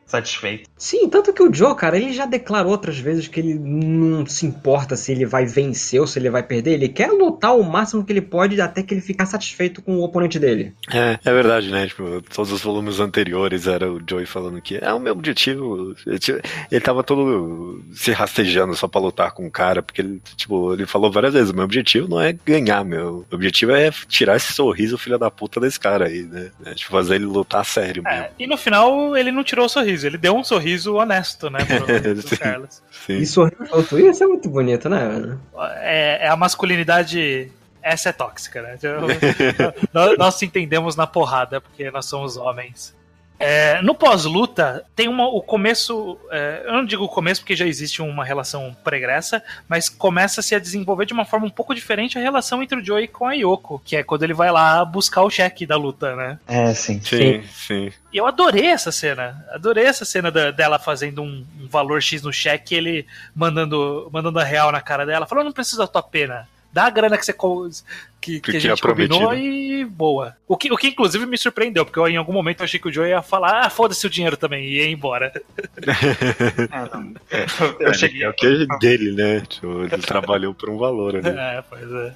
satisfeito. Sim, tanto que o Joe, cara, ele já declarou outras vezes que ele não se importa se ele vai vencer ou se ele vai perder. Ele quer lutar o máximo que ele pode até que ele ficar satisfeito com o oponente dele. É, é verdade, né? Tipo, todos os volumes anteriores era o Joey falando que é o meu objetivo. Ele tava todo se rastejando só pra lutar com o cara, porque ele, tipo, ele falou várias vezes, meu objetivo não é ganhar, meu objetivo é tirar esse sorriso filho da puta desse cara aí, né? É, tipo, fazer ele lutar sério mesmo. É, e no final ele não tirou o sorriso, ele deu um sorriso honesto, né, pro, pro Sim, Carlos. Sim. E sorriu junto. Isso é muito bonito, né? É, é a masculinidade, essa é tóxica, né? nós, nós se entendemos na porrada, porque nós somos homens. É, no pós-luta, tem uma, o começo, é, eu não digo o começo porque já existe uma relação pregressa, mas começa-se a desenvolver de uma forma um pouco diferente a relação entre o Joey com a Yoko, que é quando ele vai lá buscar o cheque da luta, né? É, sim. Sim, sim. E eu adorei essa cena, adorei essa cena da, dela fazendo um, um valor X no cheque, ele mandando, mandando a real na cara dela, falando, não precisa da tua pena. Dá a grana que você que, que a gente combinou e boa. O que, o que inclusive me surpreendeu, porque eu, em algum momento eu achei que o Joey ia falar, ah, foda-se o dinheiro também, e ia embora. Ah, não. Eu cheguei. É o que é dele, né? Tipo, ele trabalhou por um valor ali. É, pois é.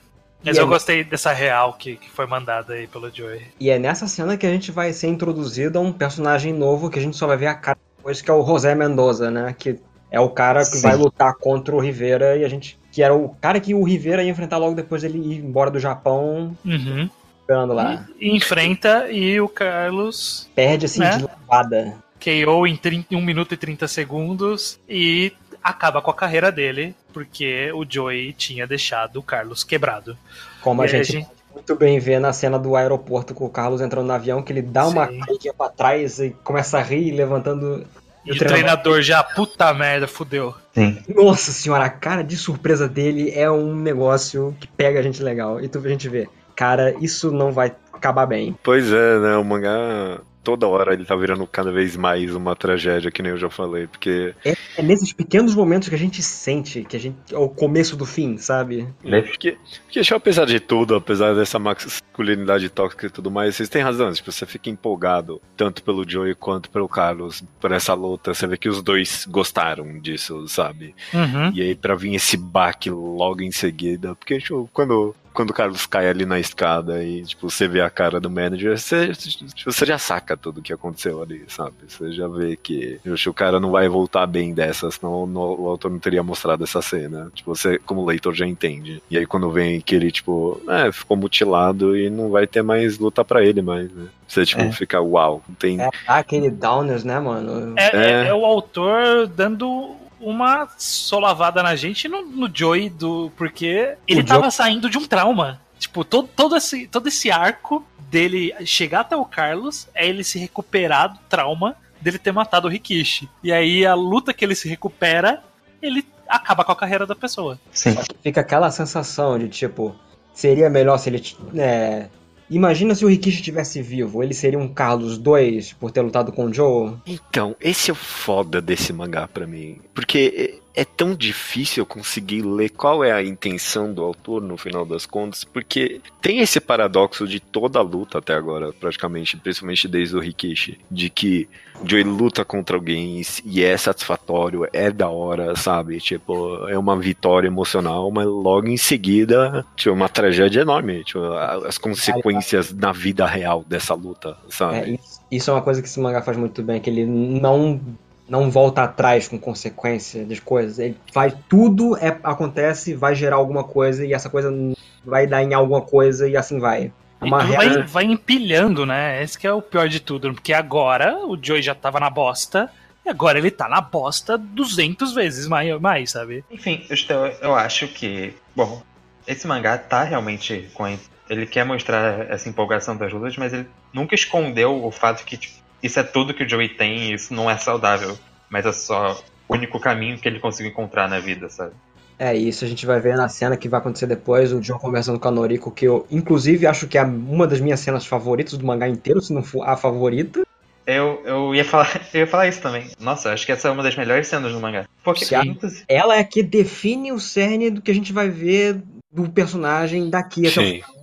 Mas E eu é... gostei dessa real que, que foi mandada aí pelo Joey. E é nessa cena que a gente vai ser introduzido a um personagem novo que a gente só vai ver a cara depois, que é o José Mendoza, né? Que é o cara que Sim. vai lutar contra o Rivera e a gente... Que era o cara que o Rivera ia enfrentar logo depois dele ir embora do Japão, Uhum. esperando lá. E, e enfrenta e o Carlos Perde assim, né? de lavada. K O em trinta, um minuto e trinta segundos e acaba com a carreira dele, porque o Joey tinha deixado o Carlos quebrado. Como a E aí, gente pode muito bem ver na cena do aeroporto com o Carlos entrando no avião, que ele dá uma Sim. caidinha pra trás e começa a rir, levantando... E o treinador já, puta merda, fudeu. Sim. Nossa senhora, a cara de surpresa dele é um negócio que pega a gente legal. E tu a gente vê, cara, isso não vai acabar bem. Pois é, né? O mangá, toda hora ele tá virando cada vez mais uma tragédia, que nem eu já falei, porque... É, é nesses pequenos momentos que a gente sente que a gente é o começo do fim, sabe? Porque, porque acho, apesar de tudo, apesar dessa masculinidade tóxica e tudo mais, vocês têm razão, tipo, você fica empolgado, tanto pelo Joey quanto pelo Carlos, por essa luta, você vê que os dois gostaram disso, sabe? Uhum. E aí pra vir esse baque logo em seguida, porque tipo, quando... Quando o Carlos cai ali na escada e, tipo, você vê a cara do manager, você, você já saca tudo o que aconteceu ali, sabe? Você já vê que o cara não vai voltar bem dessa, senão no, o autor não teria mostrado essa cena. Tipo, você, como leitor, já entende. E aí quando vem que ele, tipo, é, ficou mutilado e não vai ter mais luta pra ele mais, né? Você, tipo, É. fica, uau, não tem... É aquele downers, né, mano? É, é- É. é o autor dando uma solavada na gente no, no Joey, do, porque ele O tava Joey- saindo de um trauma. Tipo, todo, todo, esse, todo esse arco dele chegar até o Carlos é ele se recuperar do trauma dele ter matado o Rikishi. E aí a luta que ele se recupera, ele acaba com a carreira da pessoa. Sim. Só que fica aquela sensação de, tipo, seria melhor se ele... É... Imagina se o Rikishi estivesse vivo, ele seria um Carlos dois por ter lutado com o Joe? Então, esse é o foda desse mangá pra mim. Porque é, é tão difícil eu conseguir ler qual é a intenção do autor no final das contas, porque tem esse paradoxo de toda a luta até agora, praticamente, principalmente desde o Rikishi, de que o Joey luta contra alguém e é satisfatório, é da hora, sabe? Tipo, é uma vitória emocional, mas logo em seguida, tipo, uma tragédia enorme, tipo, as consequências na vida real dessa luta, sabe? É, isso, isso é uma coisa que esse mangá faz muito bem, que ele não, não volta atrás com consequência das coisas. Ele vai, tudo é, acontece, vai gerar alguma coisa, e essa coisa vai dar em alguma coisa, e assim vai. E Uma tudo regra- vai, vai empilhando, né? Esse que é o pior de tudo. Porque agora o Joey já tava na bosta, e agora ele tá na bosta duzentas vezes mais, mais sabe? Enfim, eu, eu acho que, bom, esse mangá tá realmente com a, ele quer mostrar essa empolgação das lutas, mas ele nunca escondeu o fato que tipo, isso é tudo que o Joey tem e isso não é saudável, mas é só o único caminho que ele conseguiu encontrar na vida, sabe? É isso, a gente vai ver na cena que vai acontecer depois, o John conversando com a Noriko, que eu, inclusive, acho que é uma das minhas cenas favoritas do mangá inteiro, se não for a favorita. Eu, eu, ia falar, eu ia falar isso também. Nossa, acho que essa é uma das melhores cenas do mangá. Porque, Se a- inclusive, Ela é que define o cerne do que a gente vai ver do personagem daqui até Sim. o final.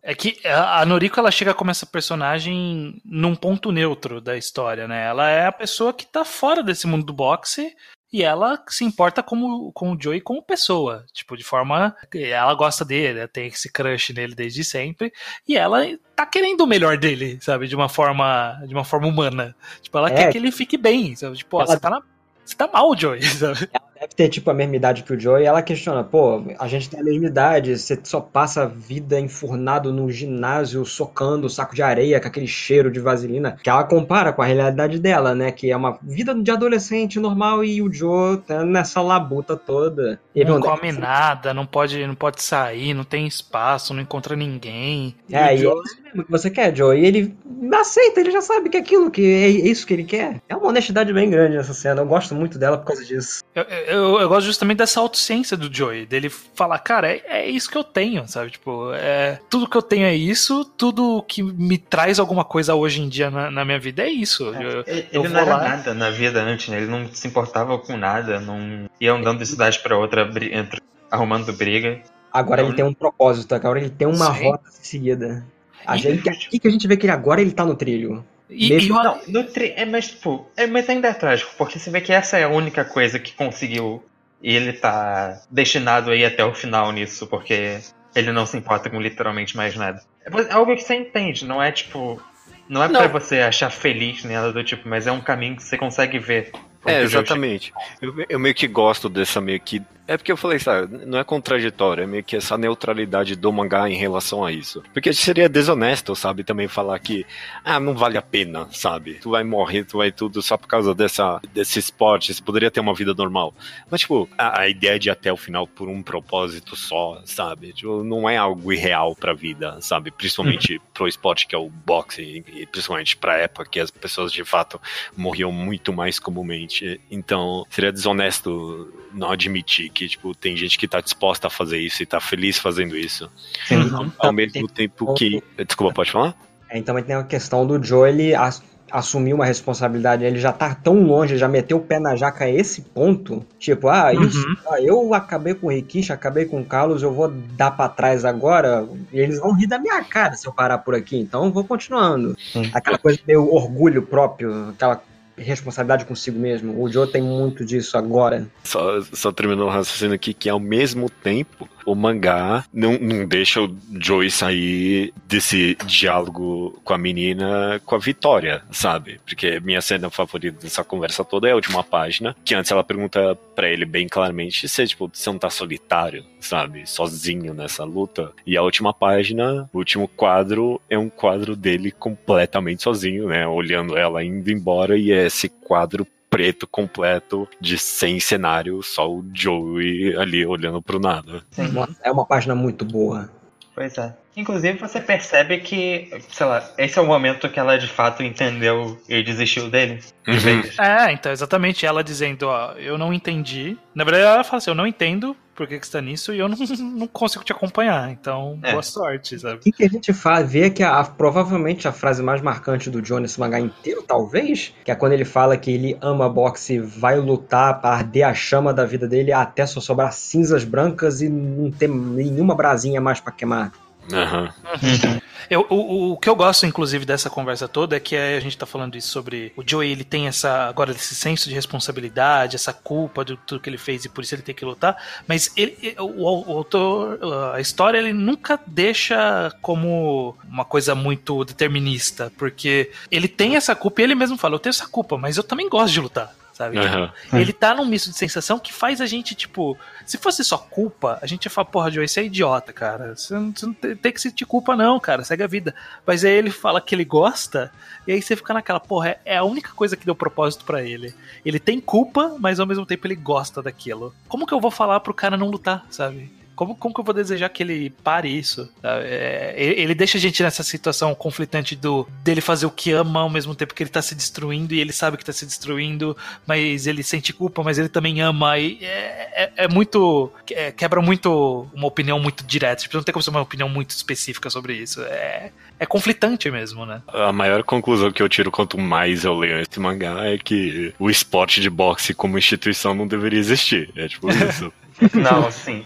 É que a Noriko, ela chega como essa personagem num ponto neutro da história, né? Ela é a pessoa que tá fora desse mundo do boxe e ela se importa como, com o Joey como pessoa. Tipo, de forma... Ela gosta dele, tem esse crush nele desde sempre e ela tá querendo o melhor dele, sabe? De uma forma, de uma forma humana. Tipo, ela é. quer que ele fique bem, sabe? Tipo, ela... ó, você tá na... Você tá mal, Joey, sabe? Ela deve ter, tipo, a mesma idade que o Joey e ela questiona, pô, a gente tem a mesma idade, você só passa a vida enfurnado no ginásio, socando o saco de areia com aquele cheiro de vaselina, que ela compara com a realidade dela, né, que é uma vida de adolescente normal e o Joe tá nessa labuta toda. Ele não come deve... nada, não pode, não pode sair, não tem espaço, não encontra ninguém. É, e, e o Joe... é isso mesmo que você quer, Joe, e ele aceita, ele já sabe que é aquilo, que é isso que ele quer. É uma honestidade bem grande nessa cena, eu gosto muito dela por causa disso. Eu, eu, eu gosto justamente dessa autociência do Joey, dele falar, cara, é, é isso que eu tenho, sabe? Tipo, é, tudo que eu tenho é isso, tudo que me traz alguma coisa hoje em dia na, na minha vida é isso. É, eu, ele eu ele não era lá... nada na vida antes, né? Ele não se importava com nada, não ia andando de cidade pra outra, entre, arrumando briga. Agora não... ele tem um propósito, agora ele tem uma Sim. rota seguida. A gente, aqui que a gente vê que ele agora ele tá no trilho. E, Mesmo... e Não, no tri... é, mas, tipo, é, mas ainda é trágico, porque você vê que essa é a única coisa que conseguiu e ele tá destinado aí até o final nisso, porque ele não se importa com literalmente mais nada. É algo que você entende, não é tipo. Não é não. pra você achar feliz nem nada do tipo, mas é um caminho que você consegue ver. É, exatamente. Eu, eu meio que gosto dessa meio que... É porque eu falei, sabe, não é contraditório, é meio que essa neutralidade do mangá em relação a isso. Porque seria desonesto, sabe, também falar que, ah, não vale a pena, sabe? Tu vai morrer, tu vai tudo só por causa dessa, desse esporte, você poderia ter uma vida normal. Mas, tipo, a, a ideia de ir até o final por um propósito só, sabe? Tipo, não é algo irreal pra vida, sabe? Principalmente pro esporte que é o boxe, e principalmente pra época que as pessoas, de fato, morriam muito mais comumente. Então, seria desonesto não admitir que, tipo, tem gente que tá disposta a fazer isso e tá feliz fazendo isso. Sim, ao, ao mesmo tempo que... Desculpa, pode falar? É, então tem a questão do Joe, ele as, assumiu uma responsabilidade, ele já tá tão longe, já meteu o pé na jaca a esse ponto, tipo, ah, isso, uhum. ah, eu acabei com o Rikishi, acabei com o Carlos, eu vou dar pra trás agora, e eles vão rir da minha cara se eu parar por aqui, então eu vou continuando. Sim. Aquela coisa meio orgulho próprio, aquela responsabilidade consigo mesmo. O Joe tem muito disso agora. Só, só terminou o raciocínio aqui que ao mesmo tempo o mangá não, não deixa o Joey sair desse diálogo com a menina com a Vitória, sabe? Porque minha cena favorita dessa conversa toda é a última página, que antes ela pergunta pra ele bem claramente se, tipo, você não tá solitário, sabe? Sozinho nessa luta. E a última página, o último quadro, é um quadro dele completamente sozinho, né? Olhando ela indo embora, e é esse quadro preto completo de sem cenário, só o Joey ali olhando pro nada. Sim. É uma página muito boa. Pois é. Inclusive você percebe que, sei lá, esse é o momento que ela de fato entendeu e desistiu dele. Uhum. É, então, exatamente. Ela dizendo, ó, eu não entendi. Na verdade, ela fala assim, eu não entendo por que, que você tá nisso e eu não, não consigo te acompanhar. Então, é. boa sorte, sabe? O que, que a gente faz, vê que a, provavelmente a frase mais marcante do Joe nesse mangá inteiro, talvez, que é quando ele fala que ele ama boxe e vai lutar pra arder a chama da vida dele até só sobrar cinzas brancas e não ter nenhuma brasinha mais pra queimar. Uhum. Uhum. Eu, o, o que eu gosto, inclusive, dessa conversa toda é que a gente tá falando isso sobre o Joey, ele tem essa, agora, esse senso de responsabilidade, essa culpa de tudo que ele fez e por isso ele tem que lutar, mas ele, o, o autor, a história, ele nunca deixa como uma coisa muito determinista, porque ele tem essa culpa e ele mesmo fala, eu tenho essa culpa, mas eu também gosto de lutar. Sabe? Uhum. Tipo, ele tá num misto de sensação que faz a gente, tipo, se fosse só culpa, a gente ia falar, porra, Joey, você é idiota, cara. Você não, você não tem que sentir culpa, não, cara. Segue a vida. Mas aí ele fala que ele gosta, e aí você fica naquela, porra, é a única coisa que deu propósito pra ele. Ele tem culpa, mas ao mesmo tempo ele gosta daquilo. Como que eu vou falar pro cara não lutar, sabe? Como, como que eu vou desejar que ele pare isso? É, ele deixa a gente nessa situação conflitante do, dele fazer o que ama ao mesmo tempo que ele tá se destruindo e ele sabe que tá se destruindo, mas ele sente culpa, mas ele também ama. E é, é, é muito... É, quebra muito uma opinião muito direta. Tipo, não tem como ser uma opinião muito específica sobre isso. É, é conflitante mesmo, né? A maior conclusão que eu tiro quanto mais eu leio esse mangá é que o esporte de boxe como instituição não deveria existir. É tipo isso. Não, sim.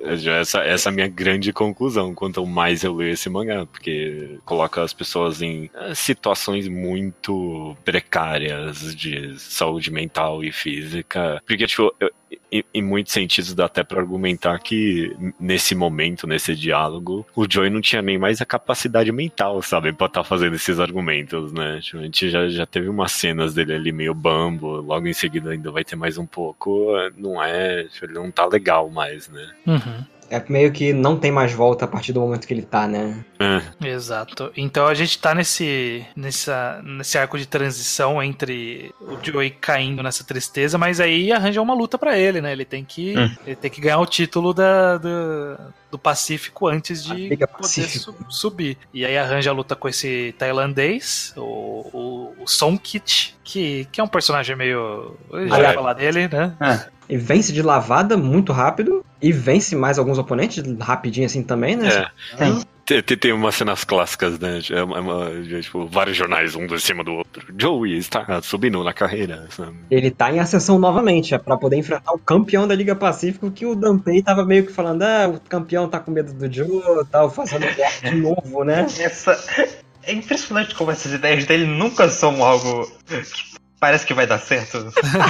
Essa, essa é a minha grande conclusão quanto mais eu leio esse mangá, porque coloca as pessoas em situações muito precárias de saúde mental e física. Porque, tipo, eu, em, em muitos sentidos dá até pra argumentar que nesse momento, nesse diálogo, o Joey não tinha nem mais a capacidade mental, sabe, pra estar fazendo esses argumentos, né? Tipo, a gente já, já teve umas cenas dele ali meio bambo, logo em seguida ainda vai ter mais um pouco, não é, ele não tá legal mais, né? Uhum. É meio que não tem mais volta a partir do momento que ele tá, né? É. Exato. Então a gente tá nesse, nessa, nesse arco de transição entre o Joey caindo nessa tristeza, mas aí arranja uma luta pra ele, né? Ele tem que, hum. ele tem que ganhar o título da, do, do Pacífico antes de poder su- subir. E aí arranja a luta com esse tailandês, o, o, o Songkit, que, que é um personagem meio... Eu já ia falar dele, né? É. E vence de lavada muito rápido. E vence mais alguns oponentes rapidinho assim também, né? É. Tem. Tem, tem umas cenas clássicas, né? É uma, é uma, é, tipo, vários jornais, um em cima do outro. Joey está subindo na carreira. Sabe? Ele tá em ascensão novamente, é pra poder enfrentar o campeão da Liga Pacífico, que o Danpei tava meio que falando, ah, o campeão tá com medo do Joe e tal, fazendo guerra de novo, né? Essa... É impressionante como essas ideias dele nunca são algo que parece que vai dar certo.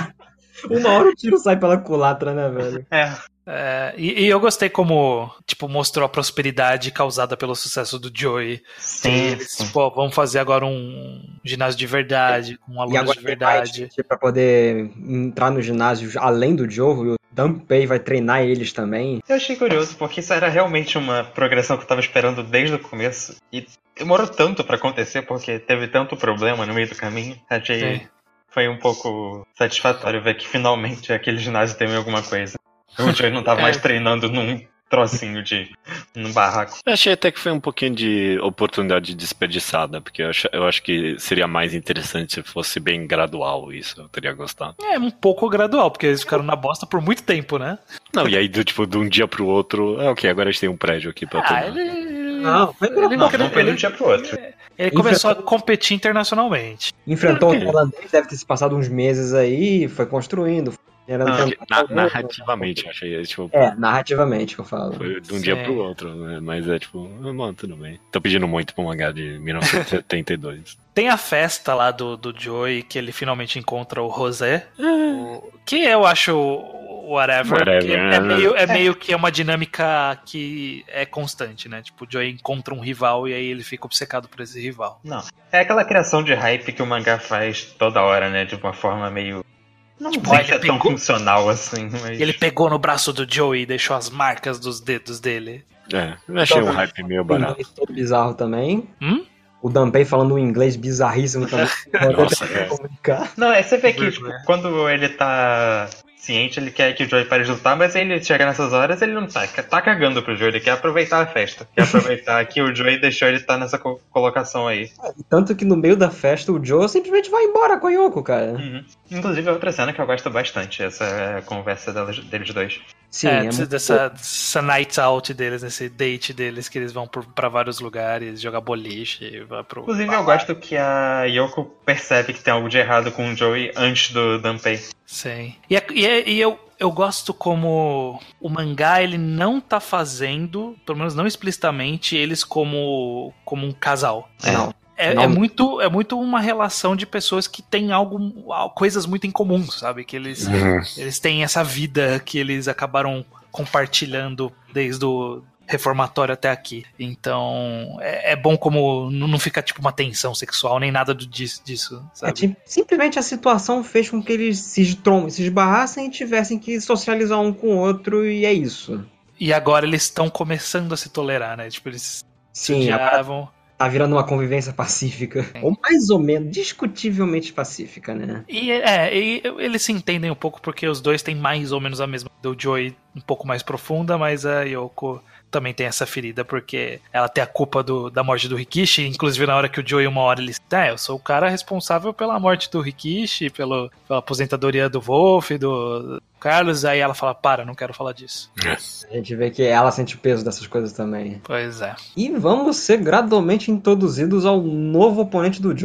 Uma hora o tiro sai pela culatra, né, velho? É. É, e, e eu gostei como, tipo, mostrou a prosperidade causada pelo sucesso do Joey. Sim, eles, sim. Pô, vamos fazer agora um ginásio de verdade, com alunos de verdade. Para poder entrar no ginásio além do Joe, o Danpei vai treinar eles também. Eu achei curioso, porque isso era realmente uma progressão que eu tava esperando desde o começo. E demorou tanto pra acontecer, porque teve tanto problema no meio do caminho. Achei... Sim. Foi um pouco satisfatório ver que finalmente aquele ginásio tem alguma coisa. O Joey não tava é. mais treinando num trocinho de... num barraco. Eu achei até que foi um pouquinho de oportunidade desperdiçada, porque eu acho, eu acho que seria mais interessante se fosse bem gradual isso, eu teria gostado. É, um pouco gradual, porque eles ficaram na bosta por muito tempo, né? Não, e aí, do, tipo, de um dia pro outro, ah, ok, agora a gente tem um prédio aqui pra ah, todo ele... Não, foi ele, não, não, não foi de um dia pro outro. Ele começou Enfrentou... a competir internacionalmente. Enfrentou o holandês, deve ter se passado uns meses aí, foi construindo. Era não, na, narrativamente, achei. Tipo, é, narrativamente que eu falo. Foi de um Sim. dia pro outro, né? Mas é tipo, mano, tudo bem. Tô pedindo muito pra um mangá de mil novecentos e setenta e dois. Tem a festa lá do, do Joey, que ele finalmente encontra o José. o, que eu acho whatever. whatever é, é, meio, é meio que é uma dinâmica que é constante, né? Tipo, o Joey encontra um rival e aí ele fica obcecado por esse rival. Não. É aquela criação de hype que o mangá faz toda hora, né? De uma forma meio... Não tipo, sei se é pegou... tão funcional assim, mas... Ele pegou no braço do Joey e deixou as marcas dos dedos dele. É, eu achei então, um hype meio barato. Um todo bizarro também. Hum? O Danpei falando um inglês bizarríssimo também. Nossa, é. Não, é você vê que tipo, quando ele tá ciente, ele quer que o Joey pare de lutar, mas ele chega nessas horas, ele não tá, tá cagando pro Joey, ele quer aproveitar a festa. Quer aproveitar que o Joey deixou ele estar nessa co- colocação aí. É, tanto que no meio da festa o Joe simplesmente vai embora com a Yoko, cara. Uhum. Inclusive é outra cena que eu gosto bastante, essa conversa deles, deles dois. Sim, é, é dessa, dessa night out deles, nesse date deles, que eles vão por, pra vários lugares, jogar boliche. Vai pro... Inclusive eu gosto que a Yoko percebe que tem algo de errado com o Joey antes do Danpei. Sim. E, e, e eu, eu gosto como o mangá, ele não tá fazendo, pelo menos não explicitamente, eles como, como um casal. Não. É, é, muito, é muito uma relação de pessoas que têm algo, coisas muito em comum, sabe? Que eles, uhum. eles têm essa vida que eles acabaram compartilhando desde o reformatório até aqui. Então, é, é bom como não fica tipo uma tensão sexual, nem nada do, disso, disso, sabe? É, tipo, simplesmente a situação fez com que eles se, estrom- se esbarrassem e tivessem que socializar um com o outro, e é isso. E agora eles estão começando a se tolerar, né? Tipo, eles Sim, se odiavam. Tá virando uma convivência pacífica. Sim. Ou mais ou menos, discutivelmente pacífica, né? E, é, e eles se entendem um pouco porque os dois têm mais ou menos a mesma. Do Joey um pouco mais profunda, mas a Yoko também tem essa ferida, porque ela tem a culpa do, da morte do Rikishi. Inclusive na hora que o Joey, uma hora, ele ah, eu sou o cara responsável pela morte do Rikishi, pelo, pela aposentadoria do Wolf, do Carlos. Aí ela fala, para, não quero falar disso. A gente vê que ela sente o peso dessas coisas também. Pois é. E vamos ser gradualmente introduzidos ao novo oponente do Joe,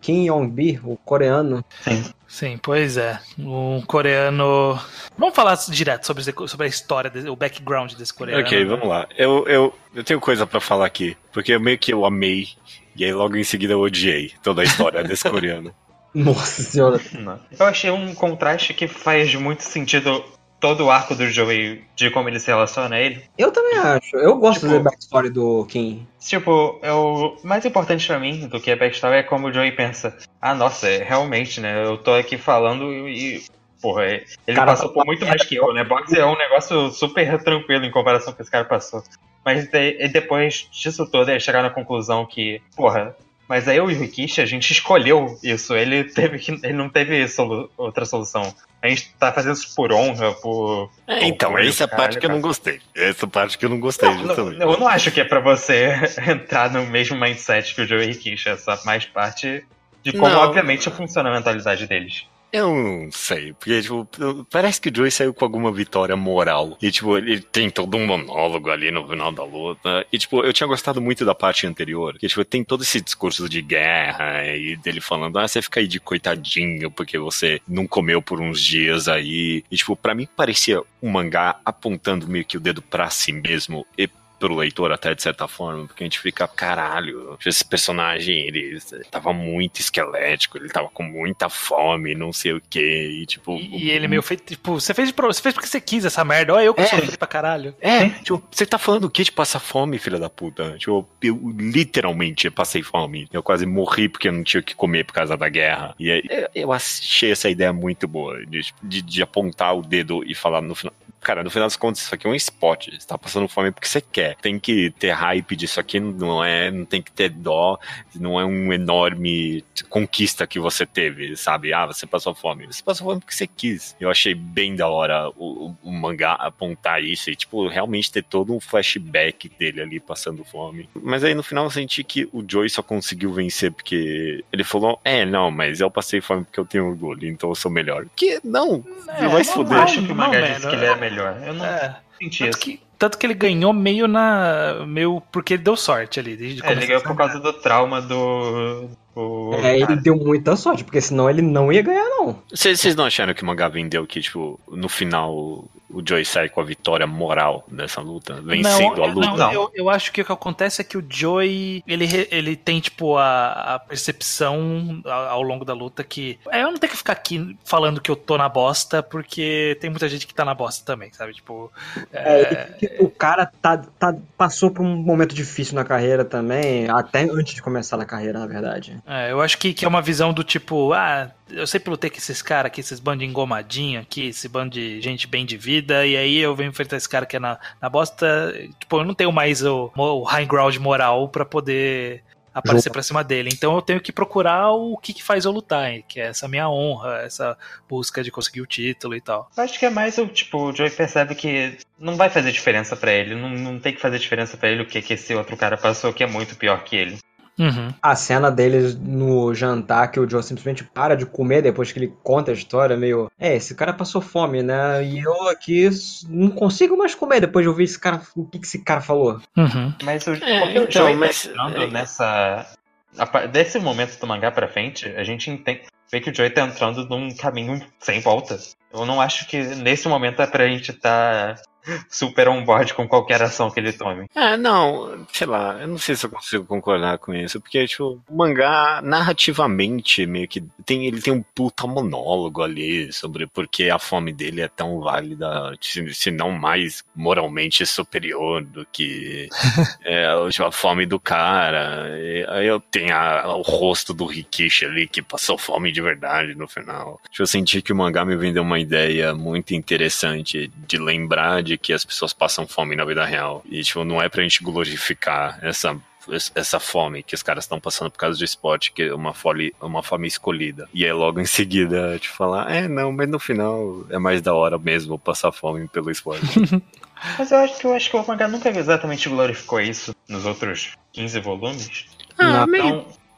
Kim Yong-bi, o coreano. Sim. Sim, pois é. Um coreano... Vamos falar direto sobre, sobre a história, o background desse coreano. Ok, vamos lá. Eu, eu, eu tenho coisa pra falar aqui, porque meio que eu amei, e aí logo em seguida eu odiei toda a história desse coreano. Nossa senhora. Não. Eu achei um contraste que faz muito sentido todo o arco do Joey, de como ele se relaciona a ele. Eu também acho. Eu gosto Tipo- da backstory do Kim. Tipo, é o mais importante pra mim do que a backstory é como o Joey pensa. Ah, nossa, é, realmente, né? Eu tô aqui falando e... Porra, é- ele Cara, passou por muito mais que eu, né? Boxe é um negócio super tranquilo em comparação com o que esse cara passou. Mas de- e depois disso tudo, ele chegar na conclusão que, porra, mas aí eu e o Rikishi, a gente escolheu isso. Ele teve que. Ele não teve solu- outra solução. A gente tá fazendo isso por honra, por. É, então, por- essa é a caralho, parte que eu não cara. gostei. Essa parte que eu não gostei, Não, justamente. não, eu não acho que é pra você entrar no mesmo mindset que o Joey Rikishi. É só mais parte de como, Não. obviamente, funciona a mentalidade deles. Eu não sei, porque, tipo, parece que o Joey saiu com alguma vitória moral. E, tipo, ele tem todo um monólogo ali no final da luta. E, tipo, eu tinha gostado muito da parte anterior, que, tipo, tem todo esse discurso de guerra e dele falando, ah, você fica aí de coitadinho porque você não comeu por uns dias aí. E, tipo, pra mim parecia um mangá apontando meio que o dedo pra si mesmo e pro leitor até, de certa forma, porque a gente fica, caralho, esse personagem, ele tava muito esquelético, ele tava com muita fome, não sei o que, e tipo... E, e ele meio feito, tipo, você fez, pro- você fez porque você quis essa merda, olha eu que É. sofri pra caralho. É, tipo, você tá falando o que de passar fome, filha da puta? Tipo, eu literalmente passei fome. Eu quase morri porque eu não tinha o que comer por causa da guerra. E aí, eu, eu achei essa ideia muito boa, de, de, de apontar o dedo e falar no final... Cara, no final das contas, isso aqui é um spot. Você tá passando fome porque você quer. Tem que ter hype disso aqui, não é, não tem que ter dó, não é um enorme conquista que você teve, sabe? Ah, você passou fome. Você passou fome porque você quis. Eu achei bem da hora o, o, o mangá apontar isso e, tipo, realmente ter todo um flashback dele ali passando fome. Mas aí no final eu senti que o Joey só conseguiu vencer porque ele falou, é, não, mas eu passei fome porque eu tenho orgulho, então eu sou melhor. Que? Não! É, vai eu se não fuder. Eu acho que o Não, mangá mano, disse que ele é melhor. Eu não É, senti tanto isso. que, tanto que ele ganhou meio na. meio porque ele deu sorte ali. Desde É, ele começar ganhou essa- por causa do trauma do. do É, ele cara. deu muita sorte, porque senão ele não ia ganhar, não. Vocês não acharam que o mangá vendeu que, tipo, no final o Joey sai com a vitória moral dessa luta, vencendo não, a luta? Não, Não. Eu, eu acho que o que acontece é que o Joey, ele, re- ele tem, tipo, a, a percepção ao, ao longo da luta que é, eu não tenho que ficar aqui falando que eu tô na bosta, porque tem muita gente que tá na bosta também, sabe? Tipo, É, é, ele- o cara tá, tá, passou por um momento difícil na carreira também, até antes de começar na carreira, na verdade. é, eu acho que, que é uma visão do tipo, ah, eu sempre lutei com esses caras aqui, esses bandos de engomadinho aqui, esse bando de gente bem de vida, e aí eu venho enfrentar esse cara que é na, na bosta, tipo, eu não tenho mais o, o high ground moral pra poder aparecer Jogo. pra cima dele, então eu tenho que procurar o que, que faz eu lutar, hein, que é essa minha honra, essa busca de conseguir o título e tal. Eu acho que é mais o tipo, o Joey percebe que não vai fazer diferença pra ele. Não, não tem que fazer diferença pra ele o que, que esse outro cara passou, que é muito pior que ele. Uhum. A cena deles no jantar, que o Joe simplesmente para de comer depois que ele conta a história, meio... É, esse cara passou fome, né? E eu aqui não consigo mais comer depois de ouvir esse cara, o que, que esse cara falou. Uhum. Mas o, É, porque o então, Joey mas- tá entrando é. nessa. a pa- Desse momento do mangá pra frente, a gente entende, vê que o Joey tá entrando num caminho sem volta. Eu não acho que nesse momento é pra gente tá super on board com qualquer ação que ele tome. É, não, sei lá, eu não sei se eu consigo concordar com isso, porque, tipo, o mangá, narrativamente, meio que, tem, ele tem um puta monólogo ali sobre por que a fome dele é tão válida, se, se não mais moralmente superior do que é, tipo, a fome do cara. E aí eu tenho a- o rosto do Rikishi ali, que passou fome de verdade no final. Tipo, eu senti que o mangá me vendeu uma ideia muito interessante de lembrar de que as pessoas passam fome na vida real. E, tipo, não é pra gente glorificar essa, essa fome que os caras estão passando por causa do esporte, que é uma fome, uma fome escolhida. E aí logo em seguida te falar, é, não, mas no final é mais da hora mesmo passar fome pelo esporte. Mas eu acho que eu acho que o mangá nunca exatamente glorificou isso nos outros quinze volumes. Ah, Não. meio... Então,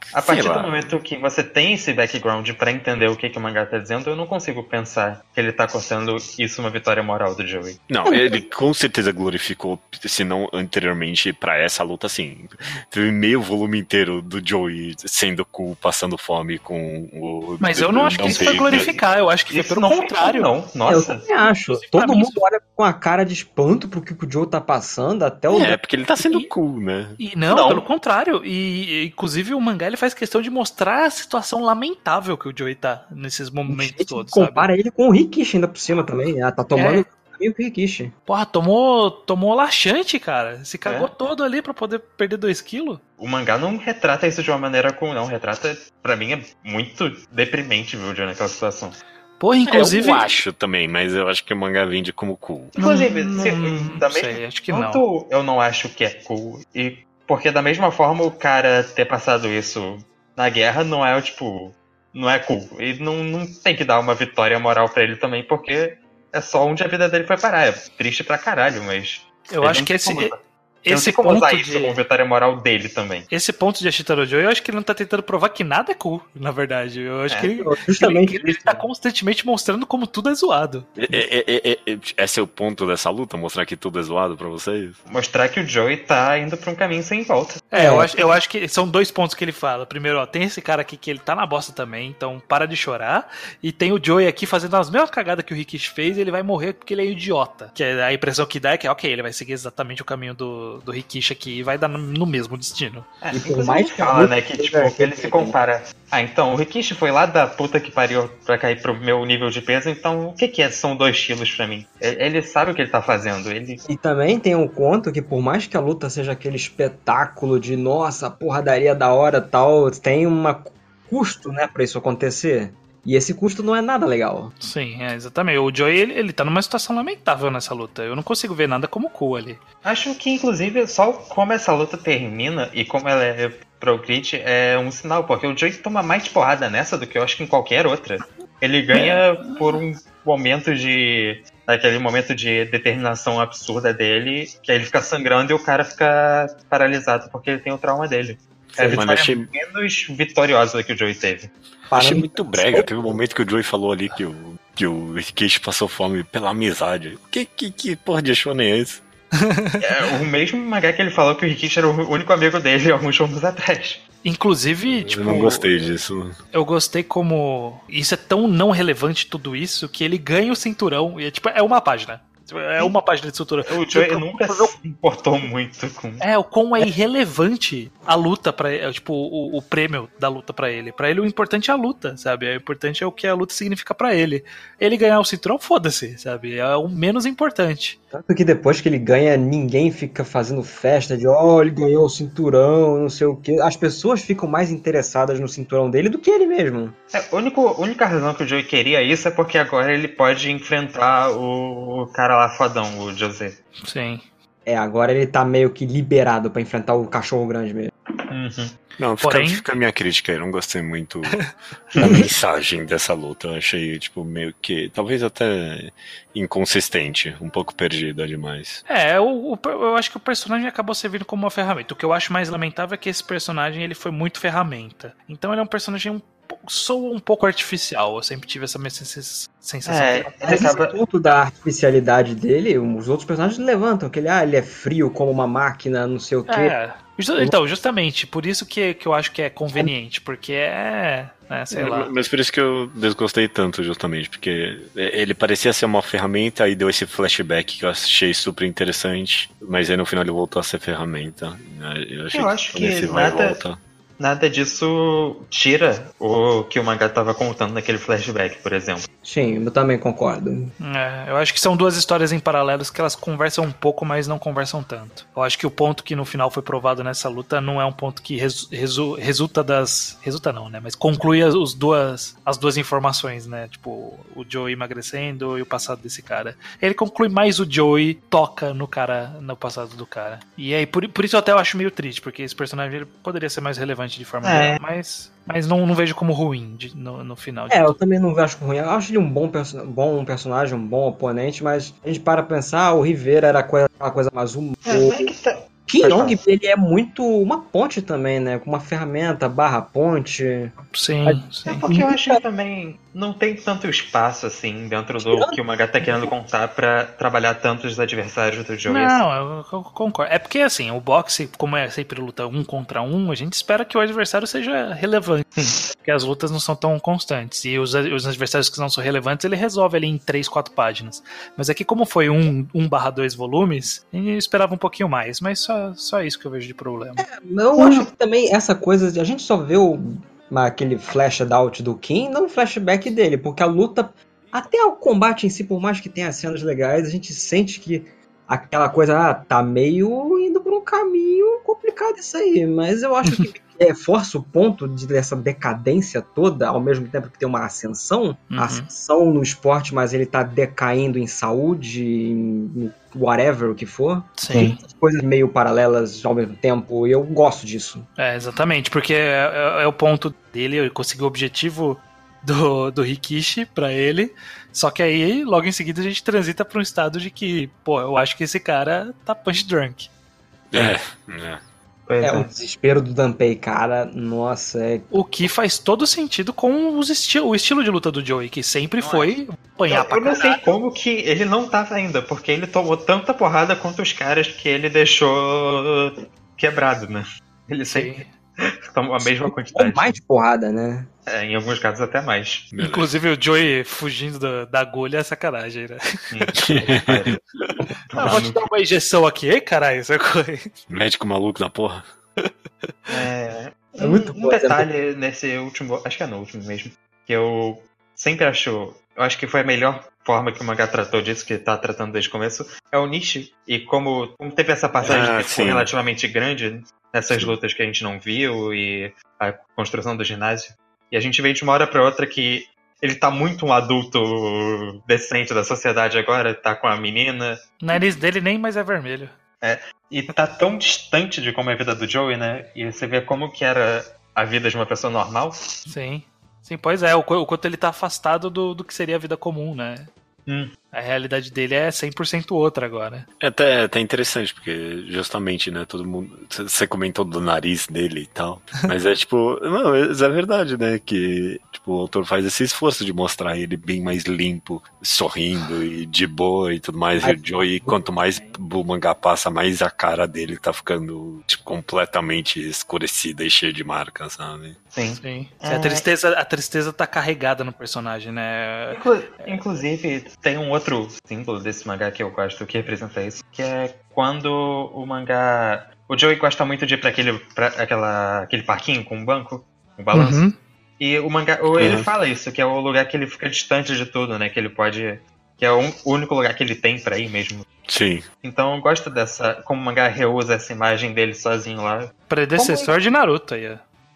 A Sei partir do lá. momento que você tem esse background pra entender o que, que o mangá tá dizendo, eu não consigo pensar que ele tá considerando isso uma vitória moral do Joey. Não, ele com certeza glorificou, se não anteriormente, pra essa luta, assim. Teve meio volume inteiro do Joey sendo cool, passando fome com o... Mas eu não acho que isso foi glorificar, eu acho que foi Isso pelo não foi contrário. não. É, eu Nossa. também acho. Inclusive, pra Todo mim, mundo olha com a cara de espanto pro que o Joe tá passando, até o... É, porque ele tá sendo E- cool, né? E não, Não. pelo contrário. E, e, inclusive, o mangá ele faz questão de mostrar a situação lamentável que o Joey tá nesses momentos Gente todos, sabe? compara ele com o Rikishi ainda por cima também. Ah, tá tomando É. o caminho com o Rikishi. Porra, tomou, tomou laxante, cara. Se cagou É. todo ali pra poder perder dois quilos. O mangá não retrata isso de uma maneira cool, não. Retrata, pra mim, é muito deprimente ver o Joey naquela situação. Porra, inclusive. Eu acho também, mas eu acho que o mangá vende como cool. Inclusive, Não- se, não da sei, mesma- acho que quanto não. eu não acho que é cool, e porque da mesma forma o cara ter passado isso na guerra não é, tipo, não é cool. E não, não tem que dar uma vitória moral pra ele também, porque é só onde a vida dele foi parar. É triste pra caralho, mas... Eu ele acho não que tem esse, como- ele não esse tem como ponto usar isso como de. vitória moral dele também. Esse ponto de Ashitaro Joe, eu acho que ele não tá tentando provar que nada é cool, na verdade. Eu acho É. que ele, Justamente ele, ele isso. tá constantemente mostrando como tudo é zoado. É, é, é, é, esse é o ponto dessa luta? Mostrar que tudo é zoado pra vocês? Mostrar que o Joey tá indo pra um caminho sem volta. É, eu É. acho, eu acho que são dois pontos que ele fala. Primeiro, ó, tem esse cara aqui que ele tá na bosta também, então para de chorar. E tem o Joey aqui fazendo as mesmas cagadas que o Rikishi fez e ele vai morrer porque ele é idiota. Que é a impressão que dá é que, ok, ele vai seguir exatamente o caminho do, do Rikishi aqui e vai dar no, no mesmo destino. É, E por inclusive mais ele que a fala, luta né, que seja tipo, ele se repetida, compara. Ah, então, o Rikishi foi lá da puta que pariu pra cair pro meu nível de peso, então o que que é? São dois quilos pra mim. Ele, ele sabe o que ele tá fazendo, ele... E também tem um conto que por mais que a luta seja aquele espetáculo de nossa, porradaria da hora tal, tem um custo, né, pra isso acontecer. E esse custo não é nada legal. Sim, é, exatamente. O Joey, ele, ele tá numa situação lamentável nessa luta. Eu não consigo ver nada como cool ali. Acho que, inclusive, só como essa luta termina e como ela é pro Grit é um sinal, porque o Joey toma mais porrada nessa do que eu acho que em qualquer outra. Ele ganha por um momento de... Aquele momento de determinação absurda dele, que aí ele fica sangrando e o cara fica paralisado porque ele tem o trauma dele. É a Sim, mano, vitória achei- menos vitoriosa que o Joey teve. Achei Parando- muito brega. Teve um momento que o Joey falou ali que o, que o Rikishi passou fome pela amizade. Que, que, que porra de shonen é esse? É o mesmo mangá que ele falou que o Rikishi era o único amigo dele alguns anos atrás. Inclusive, tipo. Eu não gostei disso. Eu gostei como. Isso é tão não relevante, tudo isso, que ele ganha o cinturão. E é, tipo, é uma página. É uma página de cinturão. O Joey Tipo, nunca se importou muito com... É, o quão é irrelevante a luta pra ele, tipo, o, o prêmio da luta pra ele. Pra ele o importante é a luta, sabe? O importante é o que a luta significa pra ele. Ele ganhar o cinturão, foda-se, sabe? É o menos importante. Tanto que depois que ele ganha, ninguém fica fazendo festa de ó, ele ganhou o cinturão, não sei o quê. As pessoas ficam mais interessadas no cinturão dele do que ele mesmo. É, a única, a única razão que o Joey queria isso é porque agora ele pode enfrentar o, o cara lá fodão, o José. Sim. É, agora ele tá meio que liberado pra enfrentar o cachorro grande mesmo. Uhum. Não, fica, Porém- fica a minha crítica. Eu não gostei muito da mensagem dessa luta. Eu achei, tipo, meio que... Talvez até inconsistente. Um pouco perdida demais. É, o, o- eu acho que o personagem acabou servindo como uma ferramenta. O que eu acho mais lamentável é que esse personagem ele foi muito ferramenta. Então ele é um personagem um pouco, soa um pouco artificial. Eu sempre tive essa minha sens- sensação. É, ele Mas acaba... esse ponto da artificialidade dele, os outros personagens levantam, que ele, ah, ele é frio como uma máquina, não sei o quê. É, ju- então, justamente, por isso que, que eu acho que é conveniente, porque é, né, sei lá. Mas por isso que eu desgostei tanto, justamente, porque ele parecia ser uma ferramenta, aí deu esse flashback que eu achei super interessante, mas aí no final ele voltou a ser ferramenta. Eu, achei Eu acho que esse vai e nada- volta. Nada disso tira o que o mangá tava contando naquele flashback, por exemplo. Sim, eu também concordo. É, eu acho que são duas histórias em paralelos que elas conversam um pouco, mas não conversam tanto. Eu acho que o ponto que no final foi provado nessa luta não é um ponto que resu- resu- resulta das... Resulta não, né? Mas conclui as, os duas, as duas informações, né? Tipo, o Joey emagrecendo e o passado desse cara. Ele conclui mais o Joey toca no cara, no passado do cara. E aí, por, por isso eu até eu acho meio triste, porque esse personagem ele poderia ser mais relevante de forma É. geral, mas, mas não, não vejo como ruim de- no, no final. de É, eu tudo. também não acho ruim. Eu acho ele um bom, perso- bom personagem, um bom oponente, mas a gente para pensar, o Rivera era coisa- aquela coisa mais humor. É, é que tá- Kim Yong, ele é muito uma ponte também, né? Com uma ferramenta, barra ponte. Sim, Mas, sim. É porque eu acho que também não tem tanto espaço, assim, dentro do que o mangá tá querendo contar pra trabalhar tantos adversários do Joey. assim. Não, eu, eu concordo. É porque, assim, o boxe, como é sempre luta um contra um, a gente espera que o adversário seja relevante. Porque as lutas não são tão constantes. E os, os adversários que não são relevantes, ele resolve ali em três, quatro páginas. Mas aqui, como foi um, um barra dois volumes, a gente esperava um pouquinho mais. Mas só, só isso que eu vejo de problema. Eu acho que também essa coisa, de- a gente só vê o, aquele flash out do Kim, não o flashback dele, porque a luta, até o combate em si, por mais que tenha cenas legais, a gente sente que aquela coisa, ah, tá meio indo por um caminho complicado isso aí, mas eu acho que é, força o ponto de, dessa decadência toda, ao mesmo tempo que tem uma ascensão, Uhum. a ascensão no esporte, mas ele tá decaindo em saúde, em whatever o que for. Sim. Coisas meio paralelas ao mesmo tempo, e eu gosto disso. É, exatamente, porque é, é- é o ponto dele, ele conseguiu o objetivo do, do Rikishi pra ele, só que aí, logo em seguida, a gente transita pra um estado de que, pô, eu acho que esse cara tá punch drunk. É, é. Pois É, é. o desespero do Danpei, cara, nossa, é... O que faz todo sentido com os esti- o estilo de luta do Joey, que sempre foi apanhar Eu, pra eu não sei caralho. como que ele não tava ainda, porque ele tomou tanta porrada quanto os caras que ele deixou quebrado, né? Ele sempre tomou a mesma Com quantidade. mais porrada, né? É, em alguns casos até mais. Inclusive o Joey fugindo da, da agulha é sacanagem, né? Hum. Ah, vou te dar uma injeção aqui, ei, caralho, essa coisa. Médico maluco da porra. É, É um, muito um boa, detalhe nesse último, acho que é no último mesmo, que eu sempre acho, eu acho que foi a melhor forma que o mangá tratou disso, que tá tratando desde o começo, é o Nishi. E como, como teve essa passagem Ah, de tempo sim. relativamente grande nessas Sim. lutas que a gente não viu e a construção do ginásio, e a gente vê de uma hora pra outra que ele tá muito um adulto decente da sociedade agora, tá com a menina, O nariz dele nem mais é vermelho. e tá tão distante de como é a vida do Joey, né? E você vê como que era a vida de uma pessoa normal. Sim. Sim, pois é, o, qu- o quanto ele tá afastado do, do que seria a vida comum, né? Hum. A realidade dele é cem por cento outra agora. É até, até interessante, porque justamente, né, todo mundo. Você comentou do nariz dele e tal. Mas é tipo. Não, é é verdade, né? Que tipo, o autor faz esse esforço de mostrar ele bem mais limpo, sorrindo e de boa e tudo mais. E o Joey, quanto mais o mangá passa, mais a cara dele tá ficando tipo, completamente escurecida e cheia de marcas, sabe? Sim. Sim. É. A, tristeza, a tristeza tá carregada no personagem, né? Inclu- inclusive, tem um outro símbolo desse mangá que eu gosto que representa isso, que é quando o mangá. O Joey gosta muito de ir pra aquele, pra aquela, aquele parquinho com um banco, um balanço. Uhum. E o mangá. ou Ele Uhum. fala isso, que é o lugar que ele fica distante de tudo, né? Que ele pode. Que é o un- o único lugar que ele tem pra ir mesmo. Sim. Então eu gosto dessa. Como o mangá reusa essa imagem dele sozinho lá. Predecessor de Naruto aí, ó.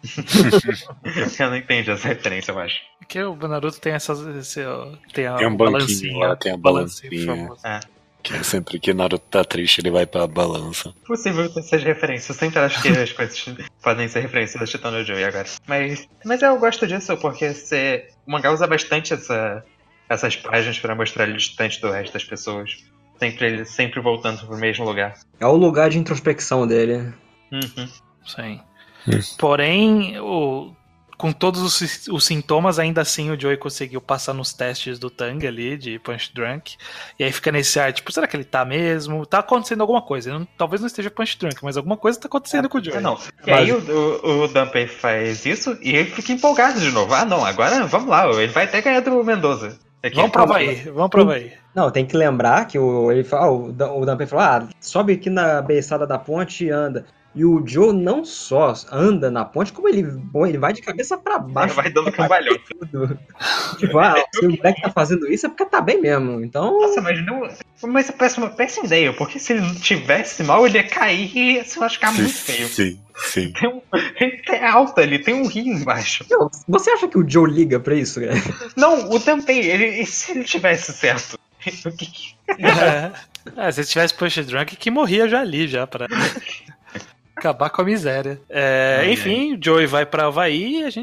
Eu não entendi essa referência, eu acho. Porque o Naruto tem essas. Esse, ó, tem, a, Tem um o banquinho balancinho, lá, tem a balancinho balancinha. famoso. Que é sempre que o Naruto tá triste, ele vai pra balança. Possível que seja referência. Eu sempre acho que as coisas podem ser referências da Chitão no Joey agora. Mas, mas eu gosto disso, porque você, o mangá usa bastante essa, essas páginas pra mostrar ele distante do resto das pessoas. Sempre ele sempre voltando pro mesmo lugar. É o lugar de introspecção dele. Uhum. Sim. Hum. Porém, o, com todos os, os sintomas, ainda assim o Joey conseguiu passar nos testes do Tang ali, de Punch Drunk. E aí fica nesse ar, tipo, será que ele tá mesmo? Tá acontecendo alguma coisa. Ele não- talvez não esteja Punch Drunk, mas alguma coisa tá acontecendo com o Joey. Ah, não. E aí o, o, o Danpei faz isso e ele fica empolgado de novo. Ah, não, agora vamos lá, ele vai até ganhar do Mendoza. Aqui. Vamos provar aí, vamos provar aí. Não, tem que lembrar que o, ele fala, ah, o, Dan- o Danpei falou, ah, sobe aqui na beiçada da ponte e anda. E o Joe não só anda na ponte, como ele, bom, ele vai de cabeça pra Ele baixo. vai dando cambalhão. Tudo. Tipo, ah, se o moleque tá fazendo isso é porque tá bem mesmo. Então, Nossa, mas não. Mas parece uma péssima ideia, porque se ele não tivesse mal, ele ia cair e ia se machucar muito feio. Sim, sim. Tem um, ele é alto ali, tem um rio embaixo. meu, você acha que o Joe liga pra isso, cara? Não, o Danpei, ele, e se ele tivesse certo? O que que- É. É, se tivesse Punch Drunk, que morria já ali, já, pra acabar com a miséria. É, Ai, enfim, o Joey vai pra Havaí e a gente vai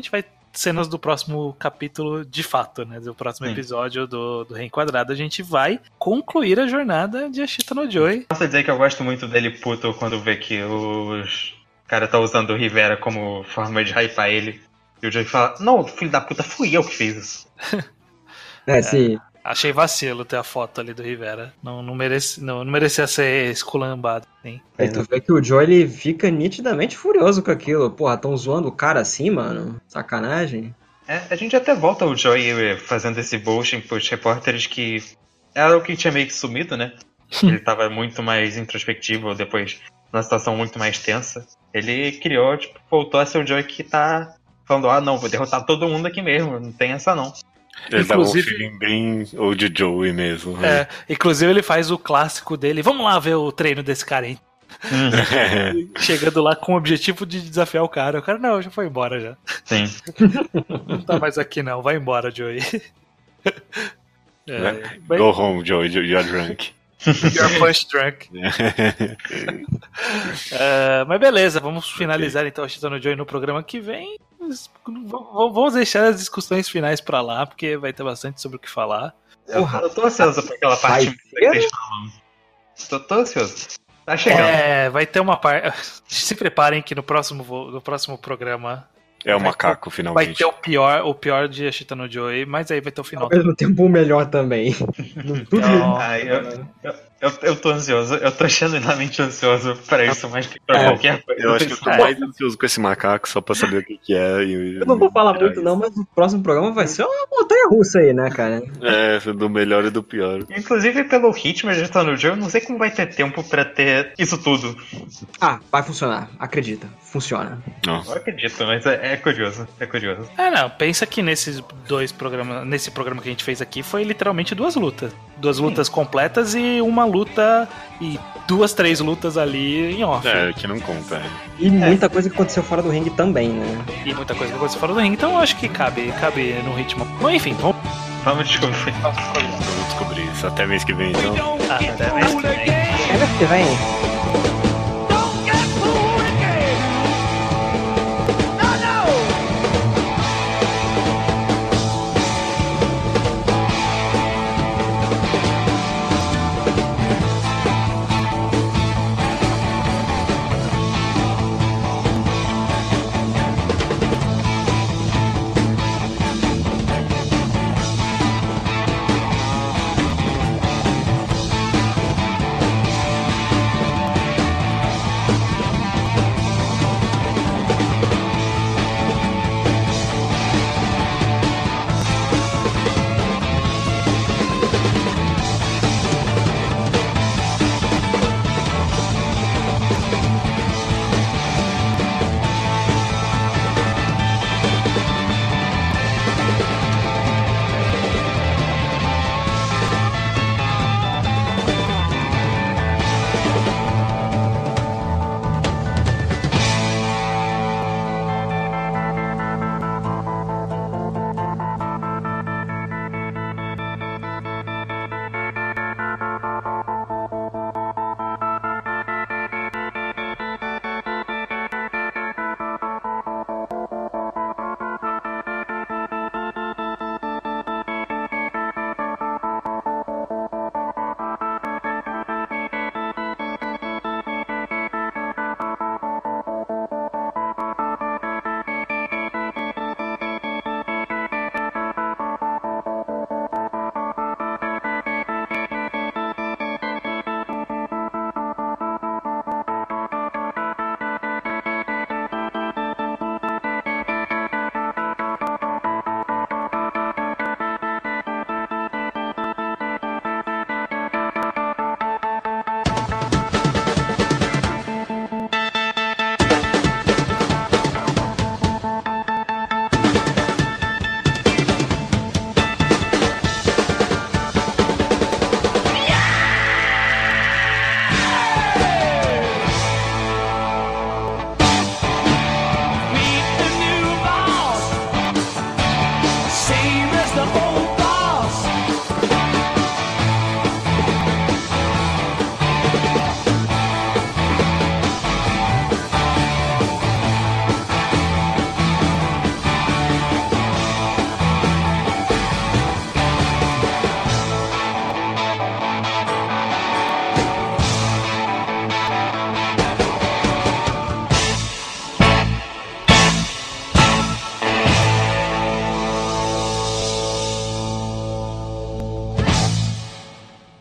cenas do próximo capítulo de fato, né? Do próximo Sim. episódio do, do Reenquadrado. A gente vai concluir a jornada de Ashita no Joy. Posso dizer que eu gosto muito dele puto quando vê que os cara tá usando o Rivera como forma de hypar ele. E o Joey fala, não, filho da puta, fui eu que fiz isso. É, sim. Achei vacilo ter a foto ali do Rivera. Não, não, merece, não, não merecia ser esculambado. Sim. Aí tu vê que o Joe, ele fica nitidamente furioso com aquilo. Porra, tão zoando o cara assim, mano. Sacanagem. É, a gente até volta o Joey fazendo esse bullshit pros repórteres que era o que tinha meio que sumido, né? Ele tava muito mais introspectivo depois, numa situação muito mais tensa. Ele criou, tipo, voltou a ser o Joey que tá falando, ah, não, vou derrotar todo mundo aqui mesmo, não tem essa não. Ele dava um Inclusive- feeling bem Old Joey mesmo. É, inclusive ele faz o clássico dele. Vamos lá ver o treino desse cara aí. Chegando lá com o objetivo de desafiar o cara. O cara, não, já foi embora já. Sim. Não tá mais aqui não, vai embora, Joey. É, Né? bem, Go home, Joey, you're drunk. you're punch drunk. É, mas beleza, vamos finalizar então a Ashita no Joy no programa que vem. V- Vamos deixar as discussões finais pra lá, porque vai ter bastante sobre o que falar. Eu, eu tô ansioso por aquela parte Vai que vocês falam. Tô, tô ansioso. Tá chegando. É, vai ter uma parte. Se preparem que no próximo, vo- no próximo programa É o macaco, vai finalmente. ter o pior, o pior de Ashita no Joy, mas aí vai ter o final. Ao mesmo tempo, o melhor também. No- Tudo Então, Ah, eu, eu, eu, eu tô ansioso, eu tô genuinamente ansioso pra isso mais que pra É, qualquer coisa. Eu acho que eu tô É. mais ansioso com esse macaco só pra saber o que, que é. E, Eu não vou falar muito não, mas o próximo programa vai ser uma montanha russa aí, né, cara? É, do melhor e do pior. Inclusive, pelo ritmo de estar no jogo, eu não sei como vai ter tempo pra ter isso tudo. Ah, vai funcionar. Acredita. Funciona. Não. Eu acredito, mas é, é curioso, é curioso. É, não, pensa que nesses dois programas, nesse programa que a gente fez aqui, foi literalmente duas lutas. Duas lutas completas e uma luta, e duas, três lutas ali em off. É, que não conta. É. E muita coisa que aconteceu fora do ringue também, né? E muita coisa que aconteceu fora do ringue, então eu acho que cabe, cabe no ritmo. Bom, enfim, vamos Vamos descobrir. Vamos descobrir isso. Até mês que vem, então. até mês que vem. É mês que vem.